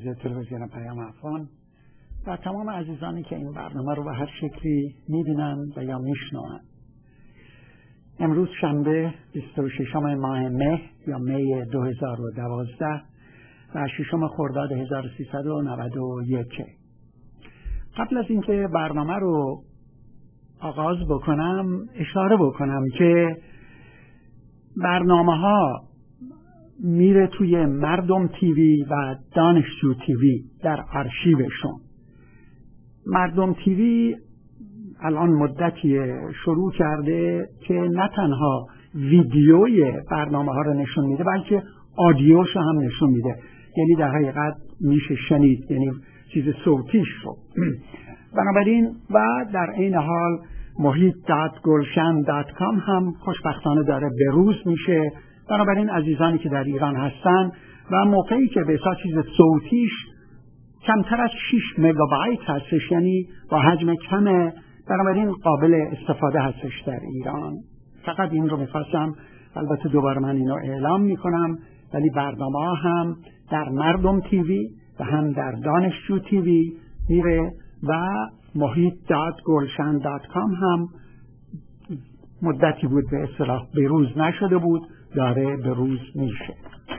عزیز تلویزیون پیام افغان و تمام عزیزانی که این برنامه رو به هر شکلی می‌بینند و یا میشنوند. امروز شنبه 26 ماه مه یا می 2012 و 6 خرداد 1391. قبل از اینکه برنامه رو آغاز بکنم اشاره بکنم که برنامه‌ها میره توی مردم تیوی و دانشجو تیوی در آرشیوشون. مردم تیوی الان مدتی شروع کرده که نه تنها ویدیوی برنامه ها رو نشون میده بلکه آدیوش هم نشون میده، یعنی در حقیقت میشه شنید، یعنی چیز صوتیش رو. بنابراین و در این حال محیط.gulshan.com هم خوشبختانه داره بروز میشه. بنابراین عزیزانی که در ایران هستن و موقعی که به حساب چیز صوتیش کمتر از 6 مگابایت هستش، یعنی با حجم کمه، بنابراین قابل استفاده هستش در ایران. فقط این رو میخواستم، البته دوباره من اینو اعلام میکنم، ولی برنامه ها هم در مردم تیوی و هم در دانشجو تیوی میره و محیط.gulshan.com هم مدتی بود به اصطلاح بروز نشده بود، داره بروز میشه.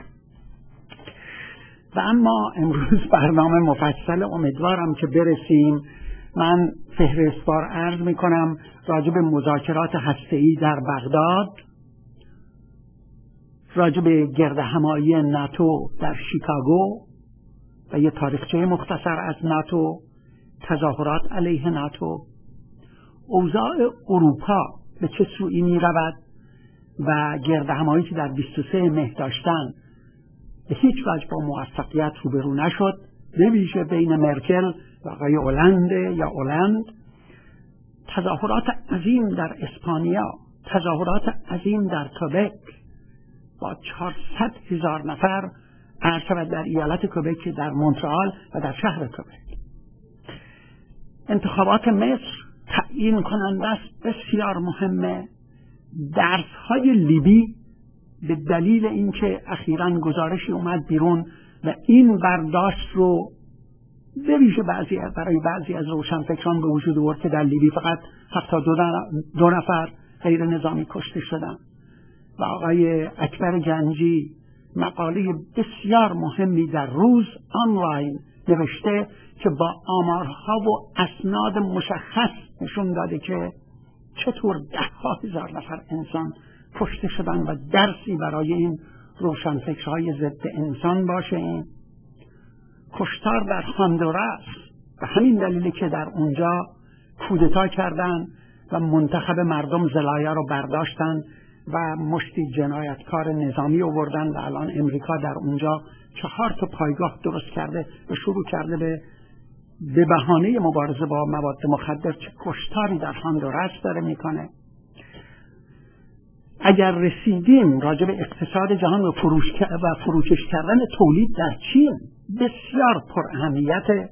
و اما امروز برنامه مفصل، امیدوارم که برسیم. من فهرستوار عرض میکنم راجع به مذاکرات هسته‌ای در بغداد، راجع به گردهمایی ناتو در شیکاگو و یه تاریخچه مختصر از ناتو، تظاهرات علیه ناتو، اوضاع اروپا به چه سویی می رود و گردهمایی که در 23 مه داشتن به هیچ وجه با موفقیت روبرو نشد، به ویژه بین مرکل و آقای هلند. تظاهرات عظیم در اسپانیا، تظاهرات عظیم در کبک با 400,000 نفر عرض در ایالت کبک، در مونترال و در شهر کبک. انتخابات مصر تعیین کننده است، بسیار مهمه. درس‌های لیبی به دلیل اینکه اخیراً گزارشی اومد بیرون و این برداشت رو به ویژه برای بعضی از روشنفکران به وجود آورد که در لیبی فقط 72 نفر غیر نظامی کشته شدن. و آقای اکبر گنجی مقاله بسیار مهمی در روز آنلاین نوشته که با آمارها و اسناد مشخص نشون داده که چطور 10,000 نفر انسان کشته شدن و درسی برای این روشنفکرهای ضد انسان باشه. این کشتار در هندوراس به همین دلیلی که در اونجا کودتا کردن و منتخب مردم زلایا رو برداشتن و مشتی جنایتکار نظامی آوردن و الان امریکا در اونجا 4 پایگاه درست کرده و شروع کرده به بهانه مبارزه با مواد مخدر چه کشتاری در هندوراس داره میکنه. اگر رسیدیم راجع به اقتصاد جهان و فروکش کردن تولید در چین، بسیار پر اهمیت.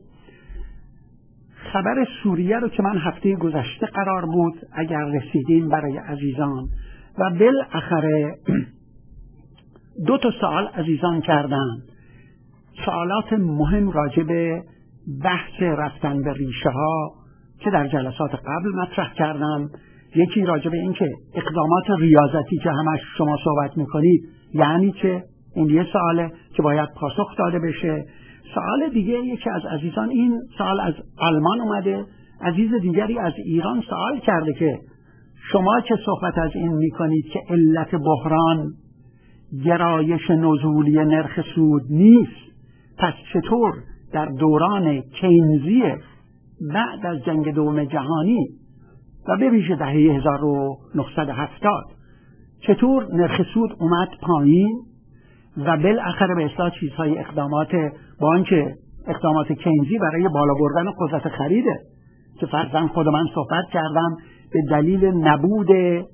خبر سوریه رو که من هفته گذشته قرار بود اگر رسیدیم برای عزیزان، و بالاخره 2 سوال عزیزان کردن، سوالات مهم راجع به بحث رفتن به ریشه ها که در جلسات قبل مطرح کردم. یکی راجع به این که اقدامات ریاضتی که همش شما صحبت میکنید یعنی که این یه سواله که باید پاسخ داده بشه. سوال دیگه یکی از عزیزان، این سوال از آلمان اومده، عزیز دیگری از ایران سوال کرده که شما که صحبت از این میکنید که علت بحران گرایش نزولی نرخ سود نیست، پس چطور در دوران کینزی بعد از جنگ دوم جهانی و به ویژه دهه 1970 چطور نرخ سود اومد پایین و بالاخره به اصلاح چیزهای اقدامات بانک، اقدامات کینزی برای بالا بردن قدرت خریده که فرضاً خود من صحبت کردم به دلیل نبود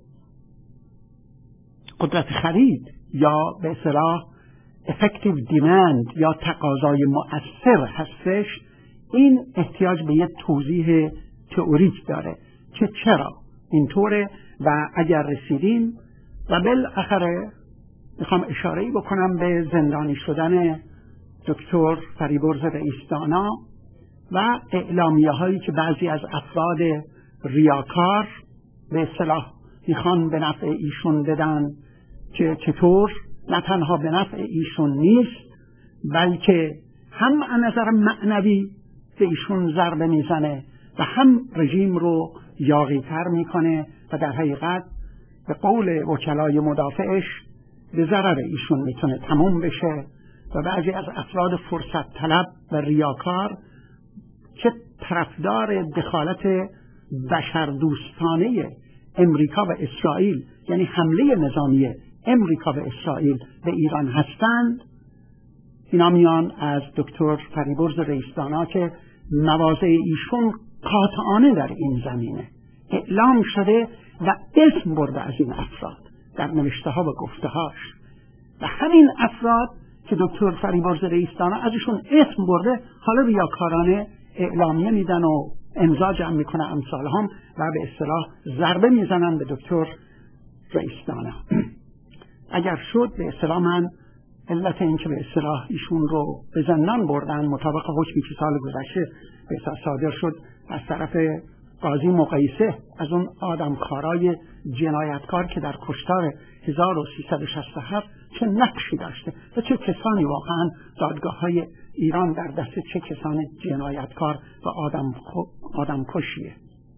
قدرت خرید یا به اصطلاح effective demand یا تقاضای مؤثر هستش. این احتیاج به یک توضیح تئوریک داره که چرا اینطوره و اگر رسیدیم. و بالاخره میخوام اشاره‌ای بکنم به زندانی شدن دکتر فریبرز رئیس‌دانا و اعلامیه هایی که بعضی از افراد ریاکار به اصطلاح میخوان به نفع ایشون بدن که چطور نه تنها به نفع ایشون نیست بلکه هم از نظر معنوی به ایشون ضربه میزنه و هم رژیم رو یاغی‌تر میکنه و در حقیقت به قول وکلای مدافعش به ضرر ایشون میتونه تموم بشه و بعضی از افراد فرصت طلب و ریاکار که طرفدار دخالت بشردوستانه امریکا و اسرائیل، یعنی حمله نظامی امریکا و اسرائیل به ایران هستند، اینا میان از دکتر فریبرز رئیس‌دانا که مواضع ایشون قاطعانه در این زمینه اعلام شده و اسم برده از این افراد در نوشته ها و گفته هاش و همین افراد که دکتر فریبرز رئیس‌دانا ازشون اسم برده حالا ریاکارانه اعلامیه میدن و امضا جمع میکنه امثال هم و به اصطلاح ضربه میزنن به دکتر رئیس‌دانا. اگر شد به اصطلاح من علت این که به اصطلاح ایشون رو به زندان بردن مطابق حکمی که سال گذشته به اصطلاح صادر شد از طرف قاضی مقیسه از اون آدمخوارای جنایتکار که در کشتار 1367 چه نقشی داشته و چه کسانی واقعا دادگاه‌های ایران در دست چه کسان جنایتکار و آدمکشیه.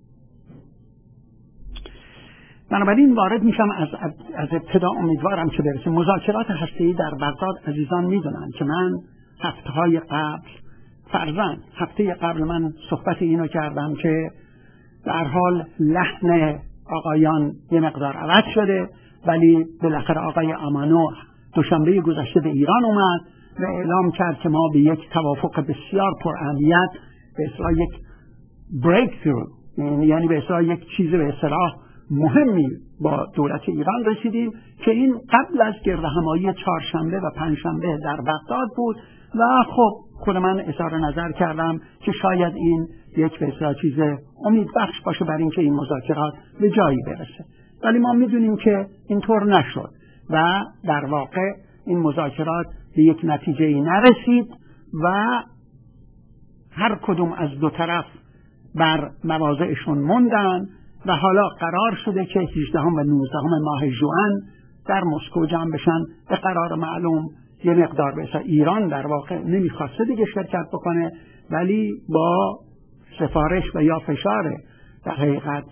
بنابراین وارد میشم از ابتدا، امیدوارم که برسیم. مذاکرات هسته‌ای در بغداد عزیزان میدونن که من هفته‌های قبل هفته قبل من صحبت اینو کردم که در حال لحن آقایان یه مقدار عوض شده، ولی بالاخره آقای امانو دوشنبه گذشته به ایران اومد و اعلام کرد که ما به یک توافق بسیار پراهمیت به اصطلاح یک breakthrough، یعنی به اصطلاح یک چیز به اصطلاح مهمی با دولت ایران رسیدیم که این قبل از گردهمایی چهارشنبه و پنجشنبه در بغداد بود و خب خود من اظهار نظر کردم که شاید این یک به اصطلاح چیز امیدبخش باشه برای اینکه این مذاکرات به جایی برسه، ولی ما میدونیم که اینطور نشد و در واقع این مذاکرات به یک نتیجه‌ای نرسید و هر کدوم از دو طرف بر مواضعشون موندن و حالا قرار شده که 18 و 19 ماه ژوئن در مسکو جمع بشن به قرار معلوم. یه مقدار به ایران در واقع نمیخواسته دیگه شرکت بکنه، ولی با سفارش و یا فشار در حقیقت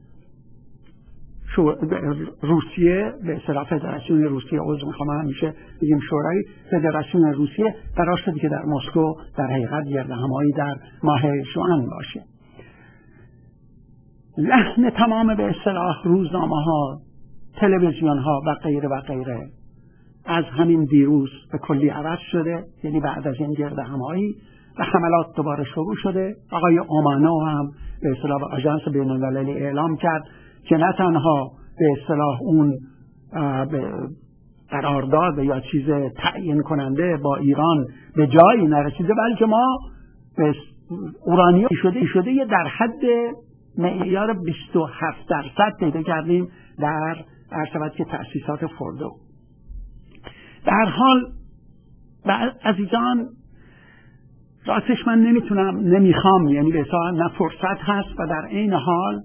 روسیه به اصطلاح فدراسیون روسیه، عضو میخوام همیشه بگیم شورای فدراسیون روسیه، قرار شده که در مسکو در حقیقت گردهمایی در ماه ژوئن باشه. لحن تمام به اصطلاح روزنامه ها، تلویزیون ها و غیره و غیره از همین دیروز به کلی عوض شده، یعنی بعد از این گردهمایی و حملات دوباره شروع شده. آقای اومانو هم به اصطلاح آژانس بین‌المللی اعلام کرد که نه تنها به اصطلاح اون قرارداد یا چیز تعیین کننده با ایران به جایی نرسیده، بلکه ما اورانیوم شده یه در حد معیار 27% پیدا کردیم در عرصبت که تأسیسات فوردو. در حال عزیزان راستش من نمیخوام، یعنی به اصطلاح نه فرصت هست و در این حال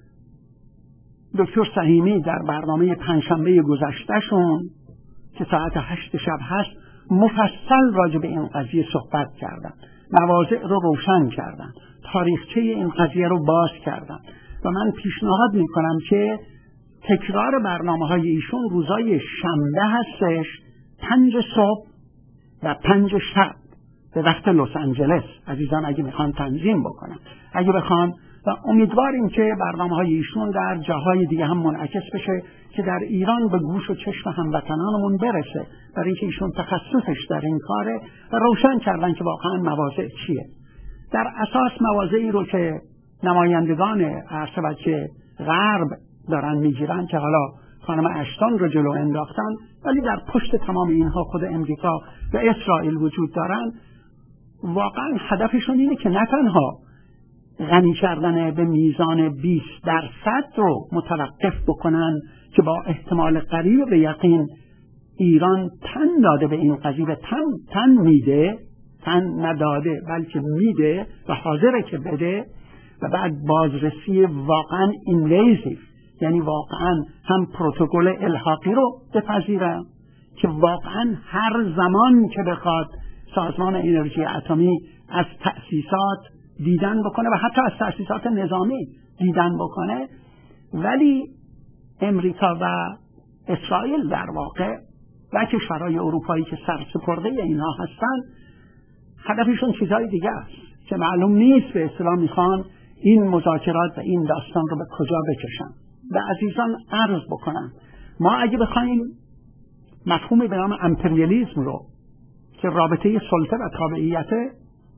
دکتر سهیمی در برنامه پنجشنبه گذشتهشون که ساعت 8 شب هست مفصل راجع به این قضیه صحبت کردن، مواضع رو روشن کردن، تاریخچه این قضیه رو باز کردن و من پیشنهاد میکنم که تکرار برنامه‌های ایشون روزای شنبه هستش، 5 صبح و 5 شب به وقت لس آنجلس. عزیزان اگه میخوان تنظیم بکنن، اگه بخوان، و امیدواریم که برنامه‌های ایشون در جاهای دیگه هم منعکس بشه که در ایران به گوش و چشم هموطنانمون برسه، برای اینکه ایشون تخصصش در این کاره و روشن کردن که واقعا مواضع چیه. در اساس مواضعی رو که نمایندگان عرصه که غرب دارن میگیرن که حالا خانم اشتون رو جلو انداختن، ولی در پشت تمام اینها خود امریکا و اسرائیل وجود دارن. واقعا هدفشون اینه که نه تنها غنی کردن به میزان 20% رو متوقف بکنن که با احتمال قریب به یقین ایران تن داده به این قضیه، تن میده، تن نداده بلکه میده و حاضره که بده، و بعد بازرسی واقعا اینویزیو، یعنی واقعا هم پروتکل الحاقی رو بپذیرن که واقعا هر زمان که بخواد سازمان انرژی اتمی از تأسیسات دیدن بکنه و حتی از تأسیسات نظامی دیدن بکنه، ولی امریکا و اسرائیل در واقع و کشورهای اروپایی که سرسپرده اینها هستن، هدفشون چیزهای دیگه است که معلوم نیست به اصطلاح میخوان این مذاکرات و این داستان رو به کجا بکشن. و عزیزان عرض بکنم، ما اگه بخوایم مفهومی به نام امپریالیسم رو که رابطه سلطه و تابعیته،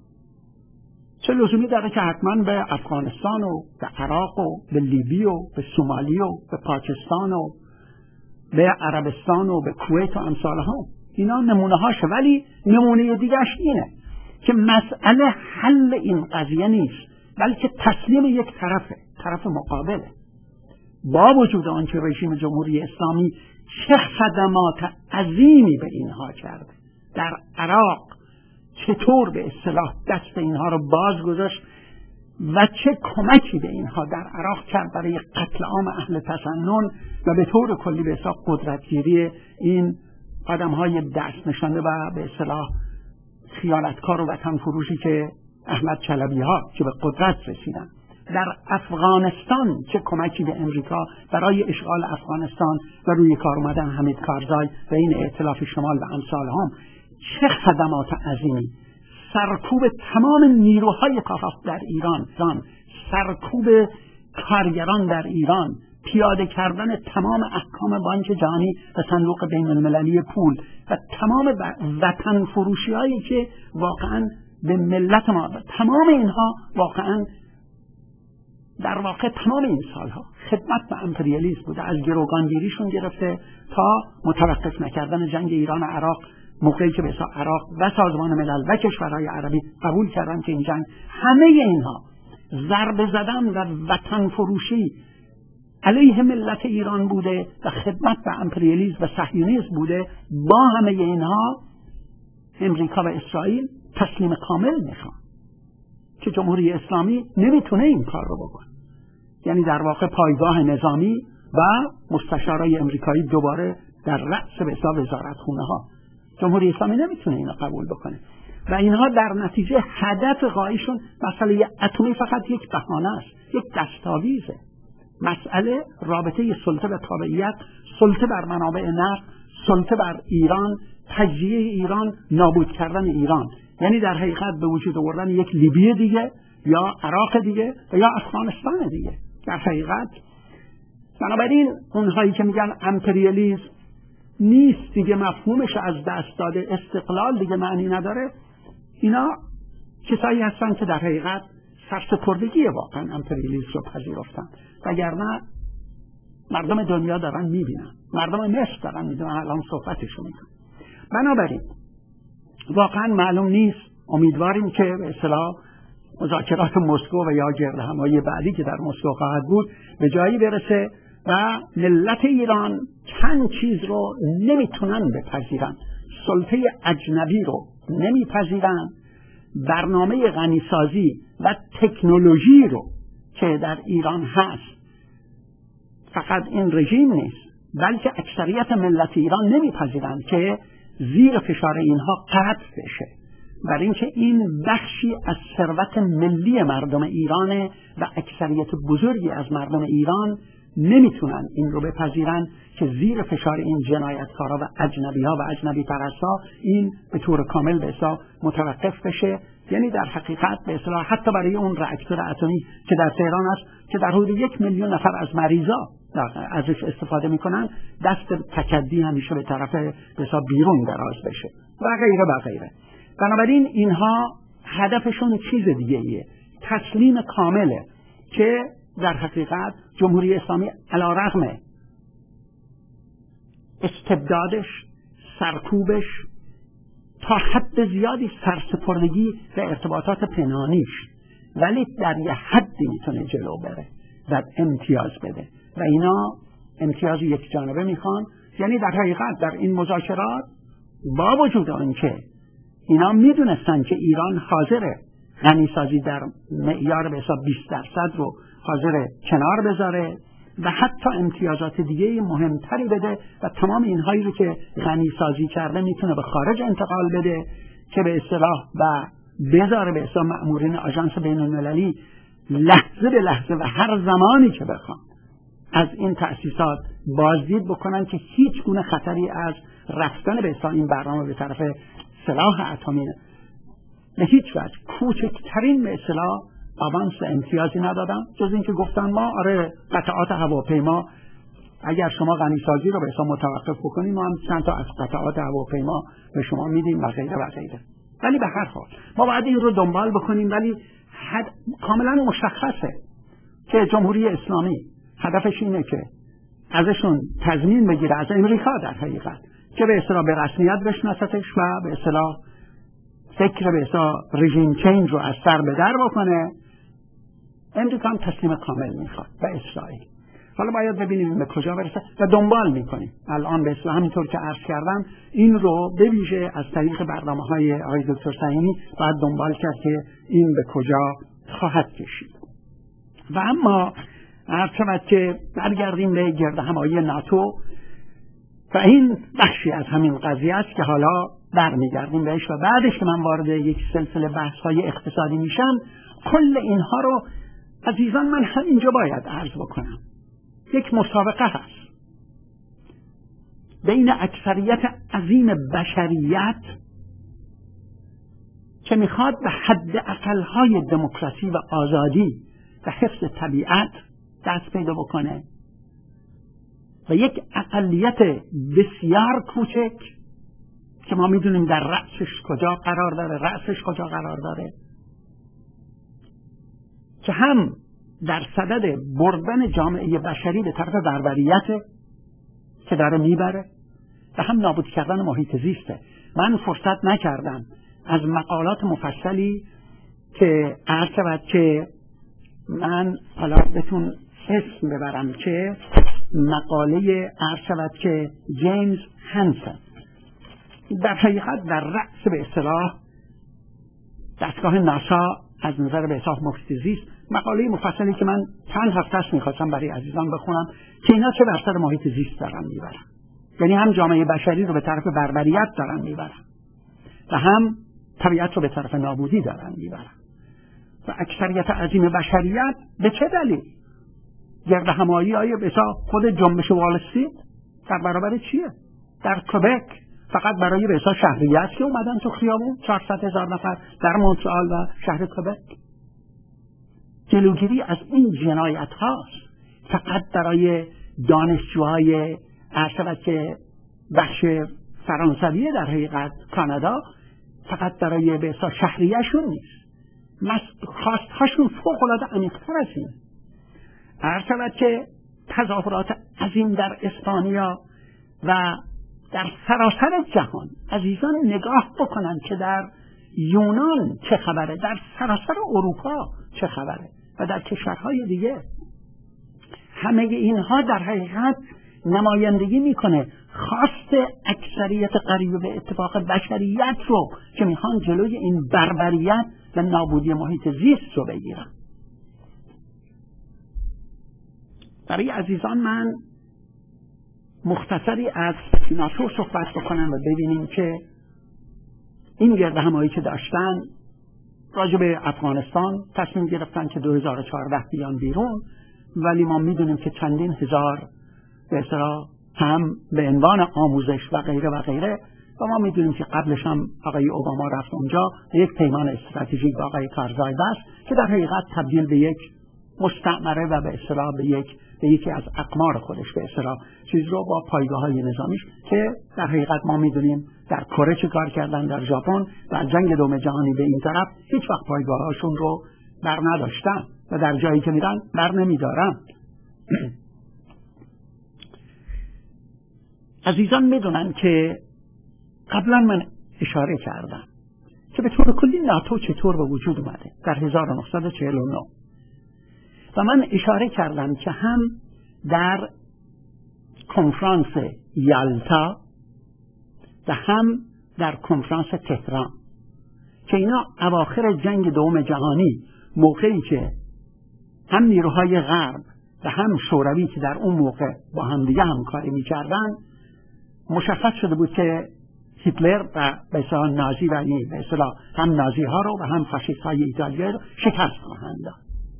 چه لزومی داره که حتما به افغانستان و به عراق و به لیبی و به سومالی و به پاکستان و به عربستان و به کویت و امثالها، اینا نمونه هاشه. ولی نمونه دیگرش اینه که مسئله حل این قضیه نیست، بلکه تسلیم یک طرف مقابله. با وجود آنکه رژیم جمهوری اسلامی چه خدمات عظیمی به اینها کرده، در عراق چطور به اصطلاح دست اینها رو باز گذاشت و چه کمکی به اینها در عراق کرد برای قتل عام اهل تسنن و به طور کلی به اصطلاح قدرتگیری این آدم‌های دست نشانده و به اصطلاح خیانتکار و وطن فروشی که احمد چلبی ها که به قدرت رسیدن. در افغانستان چه کمکی به امریکا برای اشغال افغانستان و روی کار اومدن حمید کارزای و این ائتلاف شمال و امثالهم، چه خدمات عظیمی، سرکوب تمام نیروهای کافه در ایران، سرکوب کارگران در ایران، پیاده کردن تمام احکام بانک جهانی و صندوق بین المللی پول و تمام وطن فروشی هایی که واقعا به ملت ما، تمام اینها واقعا در واقع تمام این سالها خدمت به امپریالیسم بوده، از گروگانگیریشون گرفته تا متوقف نکردن جنگ ایران و عراق، موقعی که به عراق و سازمان ملل و کشورهای عربی قبول کردن که این جنگ، همه اینها ضربه زدن و وطن فروشی علیه ملت ایران بوده و خدمت به امپریالیسم و صهیونیسم بوده. با همه اینها امریکا و اسرائیل تسلیم کامل میخوان که جمهوری اسلامی نمیتونه این کار رو بکنه. یعنی در واقع پایگاه نظامی و مستشارای امریکایی دوباره در رأس به حساب وزارتخونه ها، جمهوری اسلامی نمیتونه اینو قبول بکنه و اینها در نتیجه هدف غایشون مسئله اتمی فقط یک بهانه است، یک دستاویزه. مسئله رابطه سلطه و تابعیت، سلطه بر منابع نفت، سلطه بر ایران، تجزیه ایران، نابود کردن ایران، یعنی در حقیقت به وجود آوردن یک لیبی دیگه یا عراق دیگه و یا افغانستان دیگه. در حقیقت بنابراین اونهایی که میگن امپریالیسم نیست دیگه، مفهومش از دست داده، استقلال دیگه معنی نداره، اینا کسایی هستن که در حقیقت سرسپردگی واقعا امپریالیسم رو پذیرفتن، وگرنه مردم دنیا دارن میبینن، مردم مصر دارن میدونن، الان صحبتشو میکنن. بنابراین واقعا معلوم نیست، امیدواریم که به اصطلاح مذاکرات مسکو و یا گردهمایی بعدی که در مسکو خواهد بود به جایی برسه و ملت ایران چند چیز رو نمیتونن بپذیرن، سلطه اجنبی رو نمیپذیرن، برنامه غنیسازی و تکنولوژی رو که در ایران هست، فقط این رژیم نیست بلکه اکثریت ملت ایران نمیپذیرن که زیر فشار اینها قطع بشه، برای اینکه این بخشی از ثروت ملی مردم ایرانه و اکثریت بزرگی از مردم ایران نمیتونن این رو بپذیرن که زیر فشار این جنایتکارا و اجنبی‌ها و اجنبی پرستا این به طور کامل به اصطلاح متوقف بشه. یعنی در حقیقت به اصطلاح حتی برای اون راکتور اتمی که در تهران است که در حدود 1 میلیون نفر از مریضا ازش استفاده میکنن، دست تکدی همیشه به طرف به اصطلاح بیرون دراز بشه و غیره و غیره. بنابراین اینها هدفشون چیز دیگه ایه، تسلیم کامله که در حقیقت جمهوری اسلامی علیرغم استبدادش، سرکوبش، تا حد زیادی سرسپردگی و ارتباطات پنهانیش، ولی در یه حدی میتونه جلو بره و امتیاز بده و اینا امتیاز یک جانبه میخوان یعنی در حقیقت در این مذاکرات با وجود آنکه اینا میدونستن که ایران حاضره غنیسازی در معیار به حساب 20% رو حاضره کنار بذاره و حتی امتیازات دیگه مهمتری بده و تمام اینهایی رو که غنیسازی کرده میتونه به خارج انتقال بده که به اصطلاح و بذاره به حساب مأمورین آژانس بین‌المللی لحظه به لحظه و هر زمانی که بخوان از این تأسیسات بازدید بکنن که هیچ گونه خطری از رفتن به حساب این برنامه به طرف سلاح اتمی به هیچ وجه کوچکترین به اصطلاح آوانس امتیازی ندادن، جز این که گفتن ما قطعات هواپیما اگر شما غنیسازی رو به حساب متوقف بکنیم ما هم چند تا از قطعات هواپیما به شما میدیم و غیره و غیره. ولی به هر حال ما باید این رو دنبال بکنیم، ولی کاملا مشخصه که جمهوری اسلامی هدفش اینه که ازشون تضمین بگیره، از امریکا در حقیقت، که به اصطلاح به رسمیت بشناستش و به اصطلاح فکر به اصطلاح رژیم چینج رو از سر به در بکنه. امریکا هم تسلیم کامل میخواد و اسرائیل. حالا باید ببینیم به کجا برسه و دنبال میکنیم. الان به اصطلاح همینطور که عرض کردم این رو به ویژه از طریق برنامه‌های آقای دکتر صهیونی باید دنبال کرد که این به کجا خواهد کشید. و اما عرض شود که برگردیم به گردهمایی ناتو و این بخشی از همین قضیه است که حالا برمیگردیم بهش و بعدش که من وارد یک سلسله بحث‌های اقتصادی میشم کل اینها رو عزیزان من همینجا باید عرض بکنم. یک مسابقه هست بین اکثریت عظیم بشریت که میخواد به حد اقل‌های دموکراسی و آزادی و حفظ طبیعت دست پیدا بکنه و یک اقلیت بسیار کوچک که ما میدونیم در رأسش کجا قرار داره که هم در صدد بردن جامعه بشری به طرف بربریت که داره میبره و هم نابود کردن محیط زیسته. من فرصت نکردم از مقالات مفصلی که عرض شود که من حالا بهتون اسم ببرم که مقاله عرض شود که جیمز هانسن در حقیقت در رأس به اصطلاح دستگاه ناسا از نظر به حساب محیط زیست، مقاله مفصلی که من چند هفته است میخواستم برای عزیزان بخونم که اینا چه بر سر محیط زیست دارن میبرن، یعنی هم جامعه بشری رو به طرف بربریت دارن میبرن و هم طبیعت رو به طرف نابودی دارن میبرن و اکثریت عظیم بشریت به چه دلیل گردهمایی آیا به حساب خود جنبش وال استریت در برابر چیه؟ در کبک فقط برای به حساب شهریت که اومدن تو خیابون 400,000 نفر در مونترال و شهر کبک. جلوگیری از این جنایت هاست فقط برای دانشجوهای ارشد که بخش فرانسوی در حقیقت کانادا، فقط برای به حساب شهریه‌شون نیست، خواستهاشون فوق العاده عمیق‌تر از این. ارشد که تظاهرات عظیم در اسپانیا و در سراسر جهان عزیزان نگاه بکنن که در یونان چه خبره، در سراسر اروپا چه خبره و در کشورهای دیگه. همه اینها در حقیقت نمایندگی میکنه خواست اکثریت قریب به اتفاق بشریت رو که میخوان جلوی این بربریت و نابودی محیط زیست رو بگیرن. برای عزیزان من مختصری از ناتو صحبت بکنم و ببینیم که این گردهمایی که داشتن راجع به افغانستان تصمیم گرفتن که 2014 بیان بیرون، ولی ما میدونیم که چندین هزار به اصطلاح هم به عنوان آموزش و غیره و غیره و ما میدونیم که قبلش هم آقای اوباما رفت اونجا یک پیمان استراتژیک با آقای کارزای بست که در حقیقت تبدیل به یک مستعمره و به اصطلاح به یکی از اقمار خودش به اصطلاح چیز رو با پایگاه‌های نظامیش که در حقیقت ما میدونیم در کره چه کار کردن، در ژاپن و جنگ دوم جهانی به این طرف هیچ وقت پایگاه‌هاشون رو بر نداشتن و در جایی که میرن بر نمیدارن. عزیزان میدونن که قبلا من اشاره کردم که به طور کلی ناتو چطور به وجود اومده در 1949 و من اشاره کردم که هم در کنفرانس یالتا و هم در کنفرانس تهران که اینا اواخر جنگ دوم جهانی، موقعی که هم نیروهای غرب و هم شوروی که در اون موقع با هم دیگه همکاری می‌کردن، مشخص شده بود که هیتلر و به اصطلاح نازی و به اصطلاح هم نازی ها رو و هم فاشیست های ایتالیا رو شکست خواهند داد.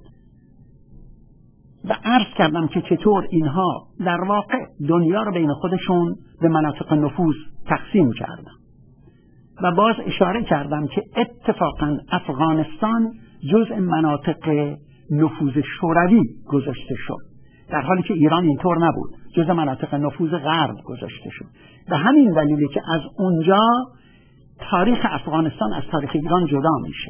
و عرض کردم که چطور اینها در واقع دنیا رو بین خودشون به مناطق نفوذ تقسیم کردن و باز اشاره کردم که اتفاقا افغانستان جزء مناطق نفوذ شوروی گذاشته شد، در حالی که ایران اینطور نبود، جزء مناطق نفوذ غرب گذاشته شد. به همین دلیلی که از اونجا تاریخ افغانستان از تاریخ ایران جدا میشه.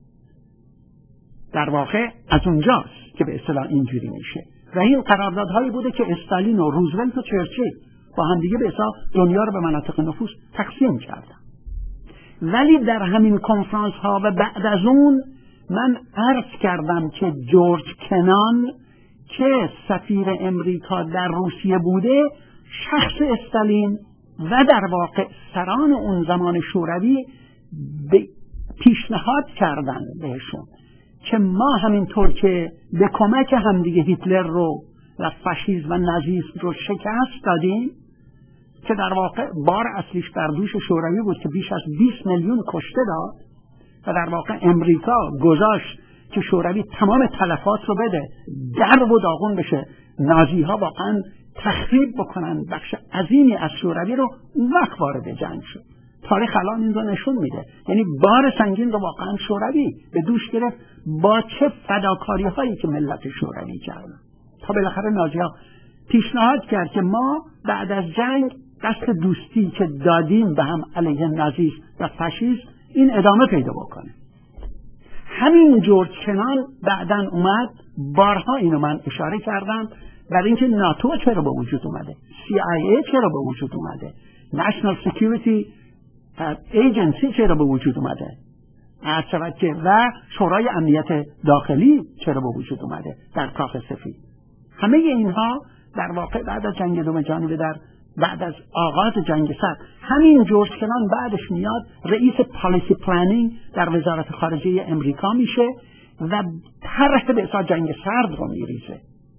در واقع از اونجاست که به اصطلاح اینجوری میشه و این قراردادهایی بوده که استالین و روزولت و چرچیل با هم دیگه به اصطلاح دنیا رو به مناطق نفوذ تقسیم کردن. ولی در همین کنفرانس ها و بعد از اون من عرض کردم که جورج کنان که سفیر امریکا در روسیه بوده، شخص استالین و در واقع سران اون زمان شوروی پیشنهاد کردن بهشون که ما همینطور که به کمک همدیگه هیتلر رو و فاشیسم و نازیسم رو شکست دادیم که در واقع بار اصلیش بر دوش شوروی بود که بیش از 20 میلیون کشته داد و در واقع امریکا گذاشت که شوروی تمام تلفات رو بده، در و داغون بشه، نازی ها واقعا تخریب بکنن بخش عظیمی از شوروی رو، اون وقت وارد جنگ شد. تاریخ الان این رو نشون میده، یعنی بار سنگین رو واقعا شوروی به دوش گرفت با چه فداکاری هایی که ملت شوروی کردن تا بالاخره نازی ها پیشنهاد کرد که ما بعد از جنگ دست دوستی که دادیم به هم علیه نازیسم و فاشیسم این ادامه پیدا بکنه. همین جورج کنان بعداً اومد، بارها اینو من اشاره کردم، برای اینکه ناتو چرا به وجود اومده، CIA چرا به وجود اومده، National Security Agency چرا به وجود اومده، و شورای امنیت داخلی چرا به وجود اومده در کاخ سفید. همه اینها در واقع بعد از جنگ دوم جهانی و بعد از آغاز جنگ سرد، همین جورج کنان بعدش میاد رئیس پالیسی پلنینگ در وزارت خارجه امریکا میشه و طرح به اصطلاح جنگ سرد رو میریزه.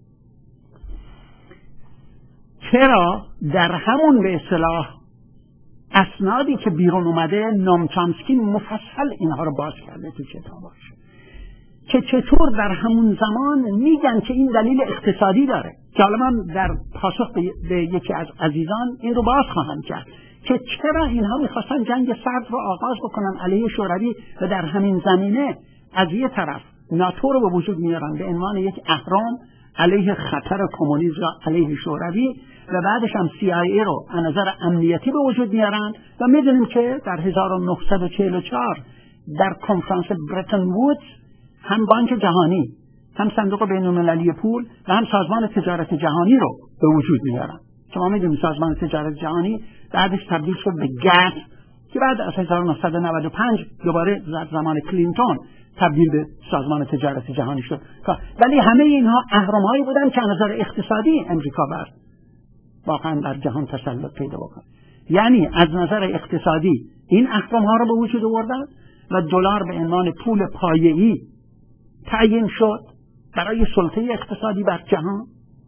چرا در همون به اصطلاح اسنادی که بیرون اومده نوم چامسکی مفصل اینها رو باز کرده تو کتاباش که چطور در همون زمان میگن که این دلیل اقتصادی داره، که حالا من در پاسخ به یکی از عزیزان این رو باز خواهم کرد که چرا اینها میخواستن جنگ سرد رو آغاز بکنن علیه شوروی و در همین زمینه از یه طرف ناتو رو به وجود میارن به عنوان یک اهرم علیه خطر کمونیسم علیه شوروی و بعدش هم CIA رو از نظر امنیتی به وجود میارن و میدونیم که در 1944 در کنفرانس برتن وودز هم بانک جهانی، هم صندوق بین‌المللی پول و هم سازمان تجارت جهانی رو به وجود میارن که ما میدونیم سازمان تجارت جهانی بعدش تبدیل شد به گت که بعد از 1995 دوباره در زمان کلینتون تبدیل به سازمان تجارت جهانی شد. ولی همه اینها اهرم‌هایی بودن که از نظر اقتصادی امریکا واقعا در جهان تسلط پیدا بکنه. یعنی از نظر اقتصادی این اهرم‌ها رو به وجود آوردن و دلار به عنوان پول پایه‌ای تعیین شد برای سلطه اقتصادی بر جهان.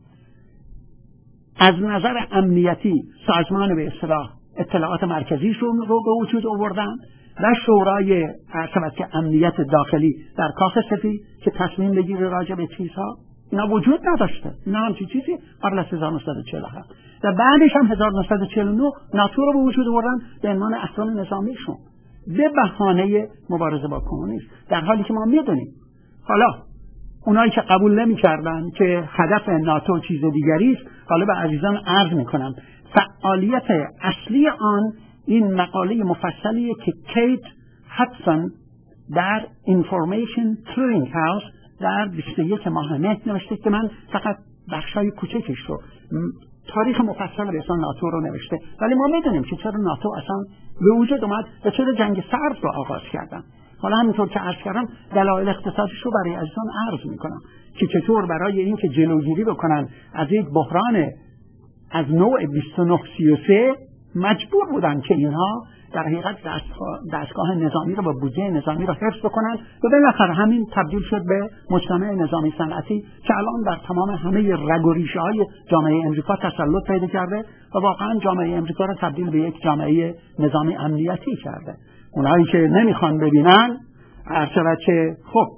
از نظر امنیتی سازمان به اصطلاح اطلاعات مرکزیشون رو به وجود آوردن و شورای که امنیت داخلی در کاخ سفید که تصمیم بگیره راجع به چیزها، اینا وجود نداشته. اینا همچین چیزی قبل از 1947 و بعدش هم 1949 ناتو رو به وجود آوردن به عنوان اهرم نظامیشون به بهانه مبارزه با کمونیسم، در حالی که ما میدونیم حالا اونایی که قبول نمی‌کردن که هدف ناتو چیز دیگری است، حالا به عزیزان عرض می‌کنم فعالیت اصلی آن این مقاله مفصلیه که کیت هاتسون در Information Clearing House در 21 ماه مهر نوشته که من فقط بخشای کوچکش رو، تاریخ مفصل به اسم ناتو رو نوشته. ولی ما میدونیم که چرا ناتو اصلا به وجود اومد و چرا جنگ سرد رو آغاز کردن. حالا همینطور که عرض کردم دلایل اقتصادیش رو برای عزیزان عرض میکنم که چطور برای این که جلوگیری بکنن از یک بحران از نوع 2933 مجبور بودن که اینها در حقیقت دستگاه نظامی رو با بودجه نظامی رو حفظ بکنن و بالاخره همین تبدیل شد به مجتمع نظامی صنعتی که الان در تمام همه رگ و ریشه های جامعه امریکا تسلط پیدا کرده و واقعا جامعه امریکا رو تبدیل به یک جامعه نظامی امنیتی کرده. اونایی که نمیخوان ببینن هرچند که خب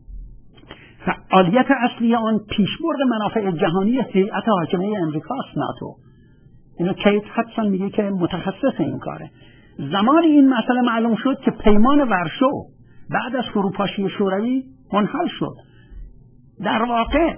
فعالیت اصلی آن پیشبرد منافع جهانی هیئت حاکمه امریکاست، ناتو. اینو کیت هاتسون میگه که متخصص این کاره. زمان این مسئله معلوم شد که پیمان ورشو بعد از فروپاشی شوروی منحل شد. در واقع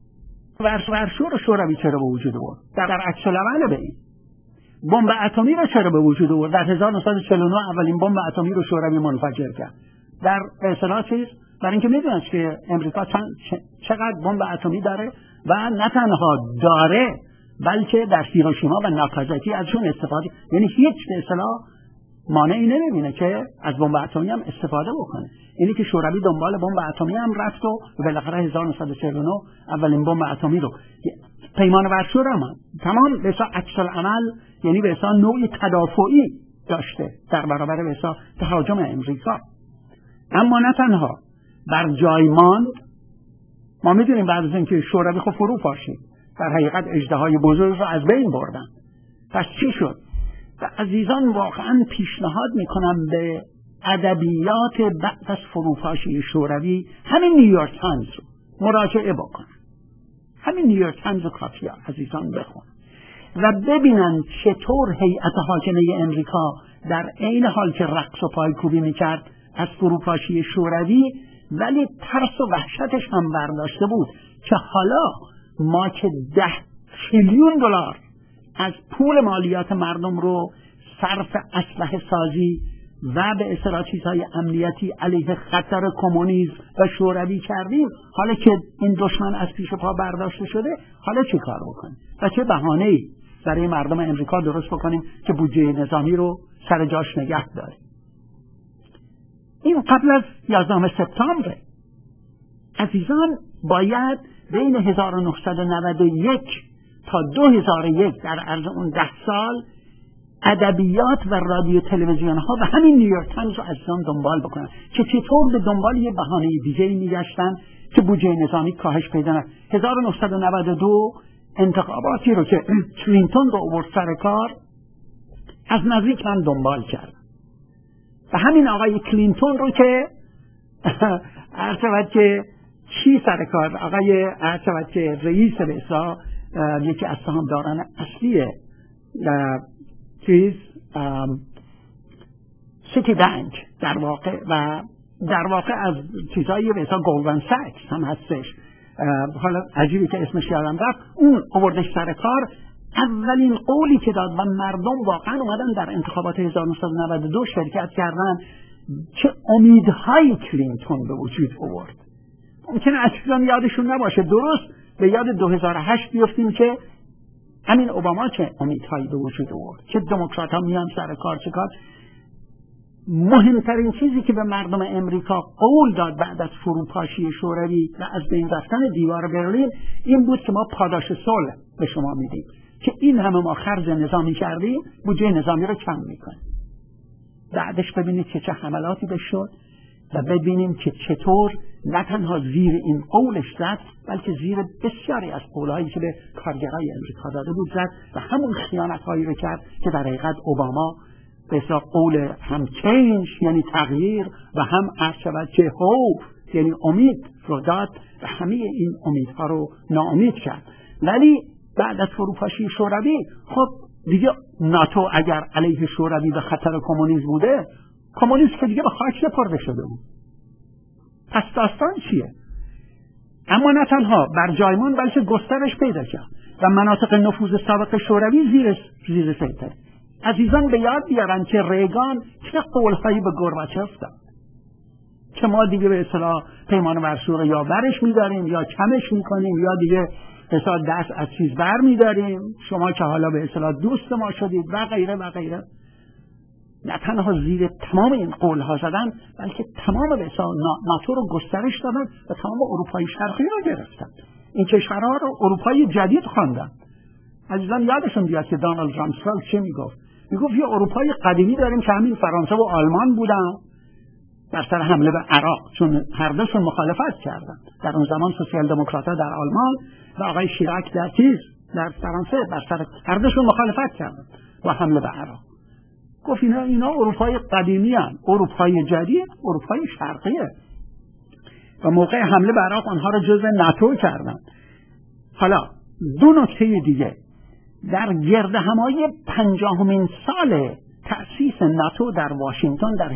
ورشو رو شوروی چرا به وجود آورد؟ در عکس العمل به این بمب اتمی رو چرا به وجود آورد؟ در 1949 اولین بمب اتمی رو شوروی منفجر کرد. در اصطلاح چیز برای اینکه میدونست که امریکا چقدر بمب اتمی داره و نه تنها داره بلکه در هیروشیما و ناکازاکی ازشون استفاده، یعنی هیچ به اصطلاح مانعی نمیبینه که از بمب اتمی هم استفاده بکنه. اینی که شوروی دنبال بمب اتمی هم رفت و بالاخره 1949 اولین بمب اتمی رو پیمان ورشو رو تمام به اصطلاح عکس العمل، یعنی به اصطلاح نوعی تدافعی داشته در برابر به اصطلاح تهاجم امریکا. اما نه تنها بر جای ماند. ما میدونیم بعد از اینکه شوروی خب فرو پاشید در حقیقت اژدهای بزرگ رو از بین بردن. پس چی شد؟ و عزیزان واقعا پیشنهاد میکنم به ادبیات بعد از فروپاشی شوروی همین نیویورک تایمز رو مراجعه بکنن. همین نیویورک تایمز رو کافیه عزیزان بخونن و ببینن چطور هیئت حاکمه امریکا در عین حال که رقص و پایکوبی میکرد از فروپاشی شوروی، ولی ترس و وحشتش هم برداشته بود که حالا ما که 10 تریلیون دلار از پول مالیات مردم رو صرف اسلحه سازی و به اصطلاح چیزهای امنیتی علیه خطر کمونیسم و شوروی کردیم، حالا که این دشمن از پیش پا برداشته شده، حالا چه کار بکنیم و چه بهانه‌ای برای مردم امریکا درست بکنیم که بودجه نظامی رو سر جاش نگه داریم. این قبل از 11 سپتامبر. عزیزان باید بین 1991 تا 2001 در عرض اون 10 سال ادبیات و رادیو تلویزیون ها و همین نیویورک تایمز رو عزیزان دنبال بکنن که چطور به دنبال یه بهانه دیگه میگشتن که بودجه نظامی کاهش پیدا نکنه. 1992 انتخاباتی رو که کلینتون رو آورد سر کار از نزدیک من دنبال کرد و همین آقای کلینتون رو که عرض که چی سر کار آقای عرض که رئیس بسا یکی از سهامداران اصلی چیز سیتی بانک در واقع و در واقع از چیزایی بسا گلدمن ساکس هم هستش، حالا عجیبی که اسمش یادم رفت، اون آوردش سر کار. اولین قولی که داد و مردم واقعا اومدن در انتخابات 1992 شرکت کردن چه امیدهای کلینتون به وجود آورد. ممکنه عزیزان یادشون نباشه، درست به یاد 2008 بیفتیم که همین اوباما چه امیدهایی به وجود آورد، چه دموکرات ها میان سر کار چه کار. مهمترین چیزی که به مردم امریکا قول داد بعد از فروپاشی شوروی و از بین رفتن دیوار برلین این بود که ما پاداش صلح به شما میدیم که این همه ما خرج نظامی کردیم، بودجه نظامی رو کم میکنیم. بعدش ببینید چه حملاتی بشد و ببینیم که چطور نه تنها زیر این قولش زد بلکه زیر بسیاری از قولهایی که به کارگرای امریکا داده بود زد و همون خیانتهایی رو کرد که در حقیقت اوباما به حساب قول هم چینج یعنی تغییر و هم عرض که هوپ یعنی امید رو داد و همه این امیدها رو ناامید کرد. ولی بعد از فروپاشی شوروی خب دیگه ناتو اگر علیه شوروی به خطر کمونیسم بوده، کمونیسم که دیگه به خاک سپرده شده بود. پس داستان چیه؟ اما نه تنها بر جایمان بلکه گسترش پیدا کرد و مناطق نفوذ سابق شوروی زیر سیطره. عزیزان به یاد بیارن که ریگان چه قولهایی به گورباچف داد که ما دیگه به اصطلاح پیمان ورسو رو یا برش می‌داریم یا کمش می‌کنیم یا دیگه اصطلاح دست از چیز بر می‌داریم، شما که حالا به اصطلاح دوست ما شدید و غیره و غیره. نه تنها زیر تمام این قولها زدن بلکه تمام به اصطلاح ناتو رو گسترش دادن و تمام اروپای شرقی رو گرفتن. این کشورها رو اروپای جدید خواندن. عزیزان یادشون بیاد که دونالد رامسفلد چه میگفت؟ میگفت یه اروپای قدیمی داریم که همین فرانسه و آلمان بودن در سر حمله به عراق، چون هر دوشون مخالفت کردن. در اون زمان سوسیال دموکرات‌ها در آلمان و آقای شیراک در فرانسه در سر هر دوشون مخالفت کردن با حمله به عراق. گفت اینا اروپای قدیمی هستند. اروپای جدید اروپای شرقیه و موقع حمله به عراق آنها را جزء ناتو کردن. حالا دو نکته دیگه، در گردهمایی 50مین سال تأسیس ناتو در واشنگتن در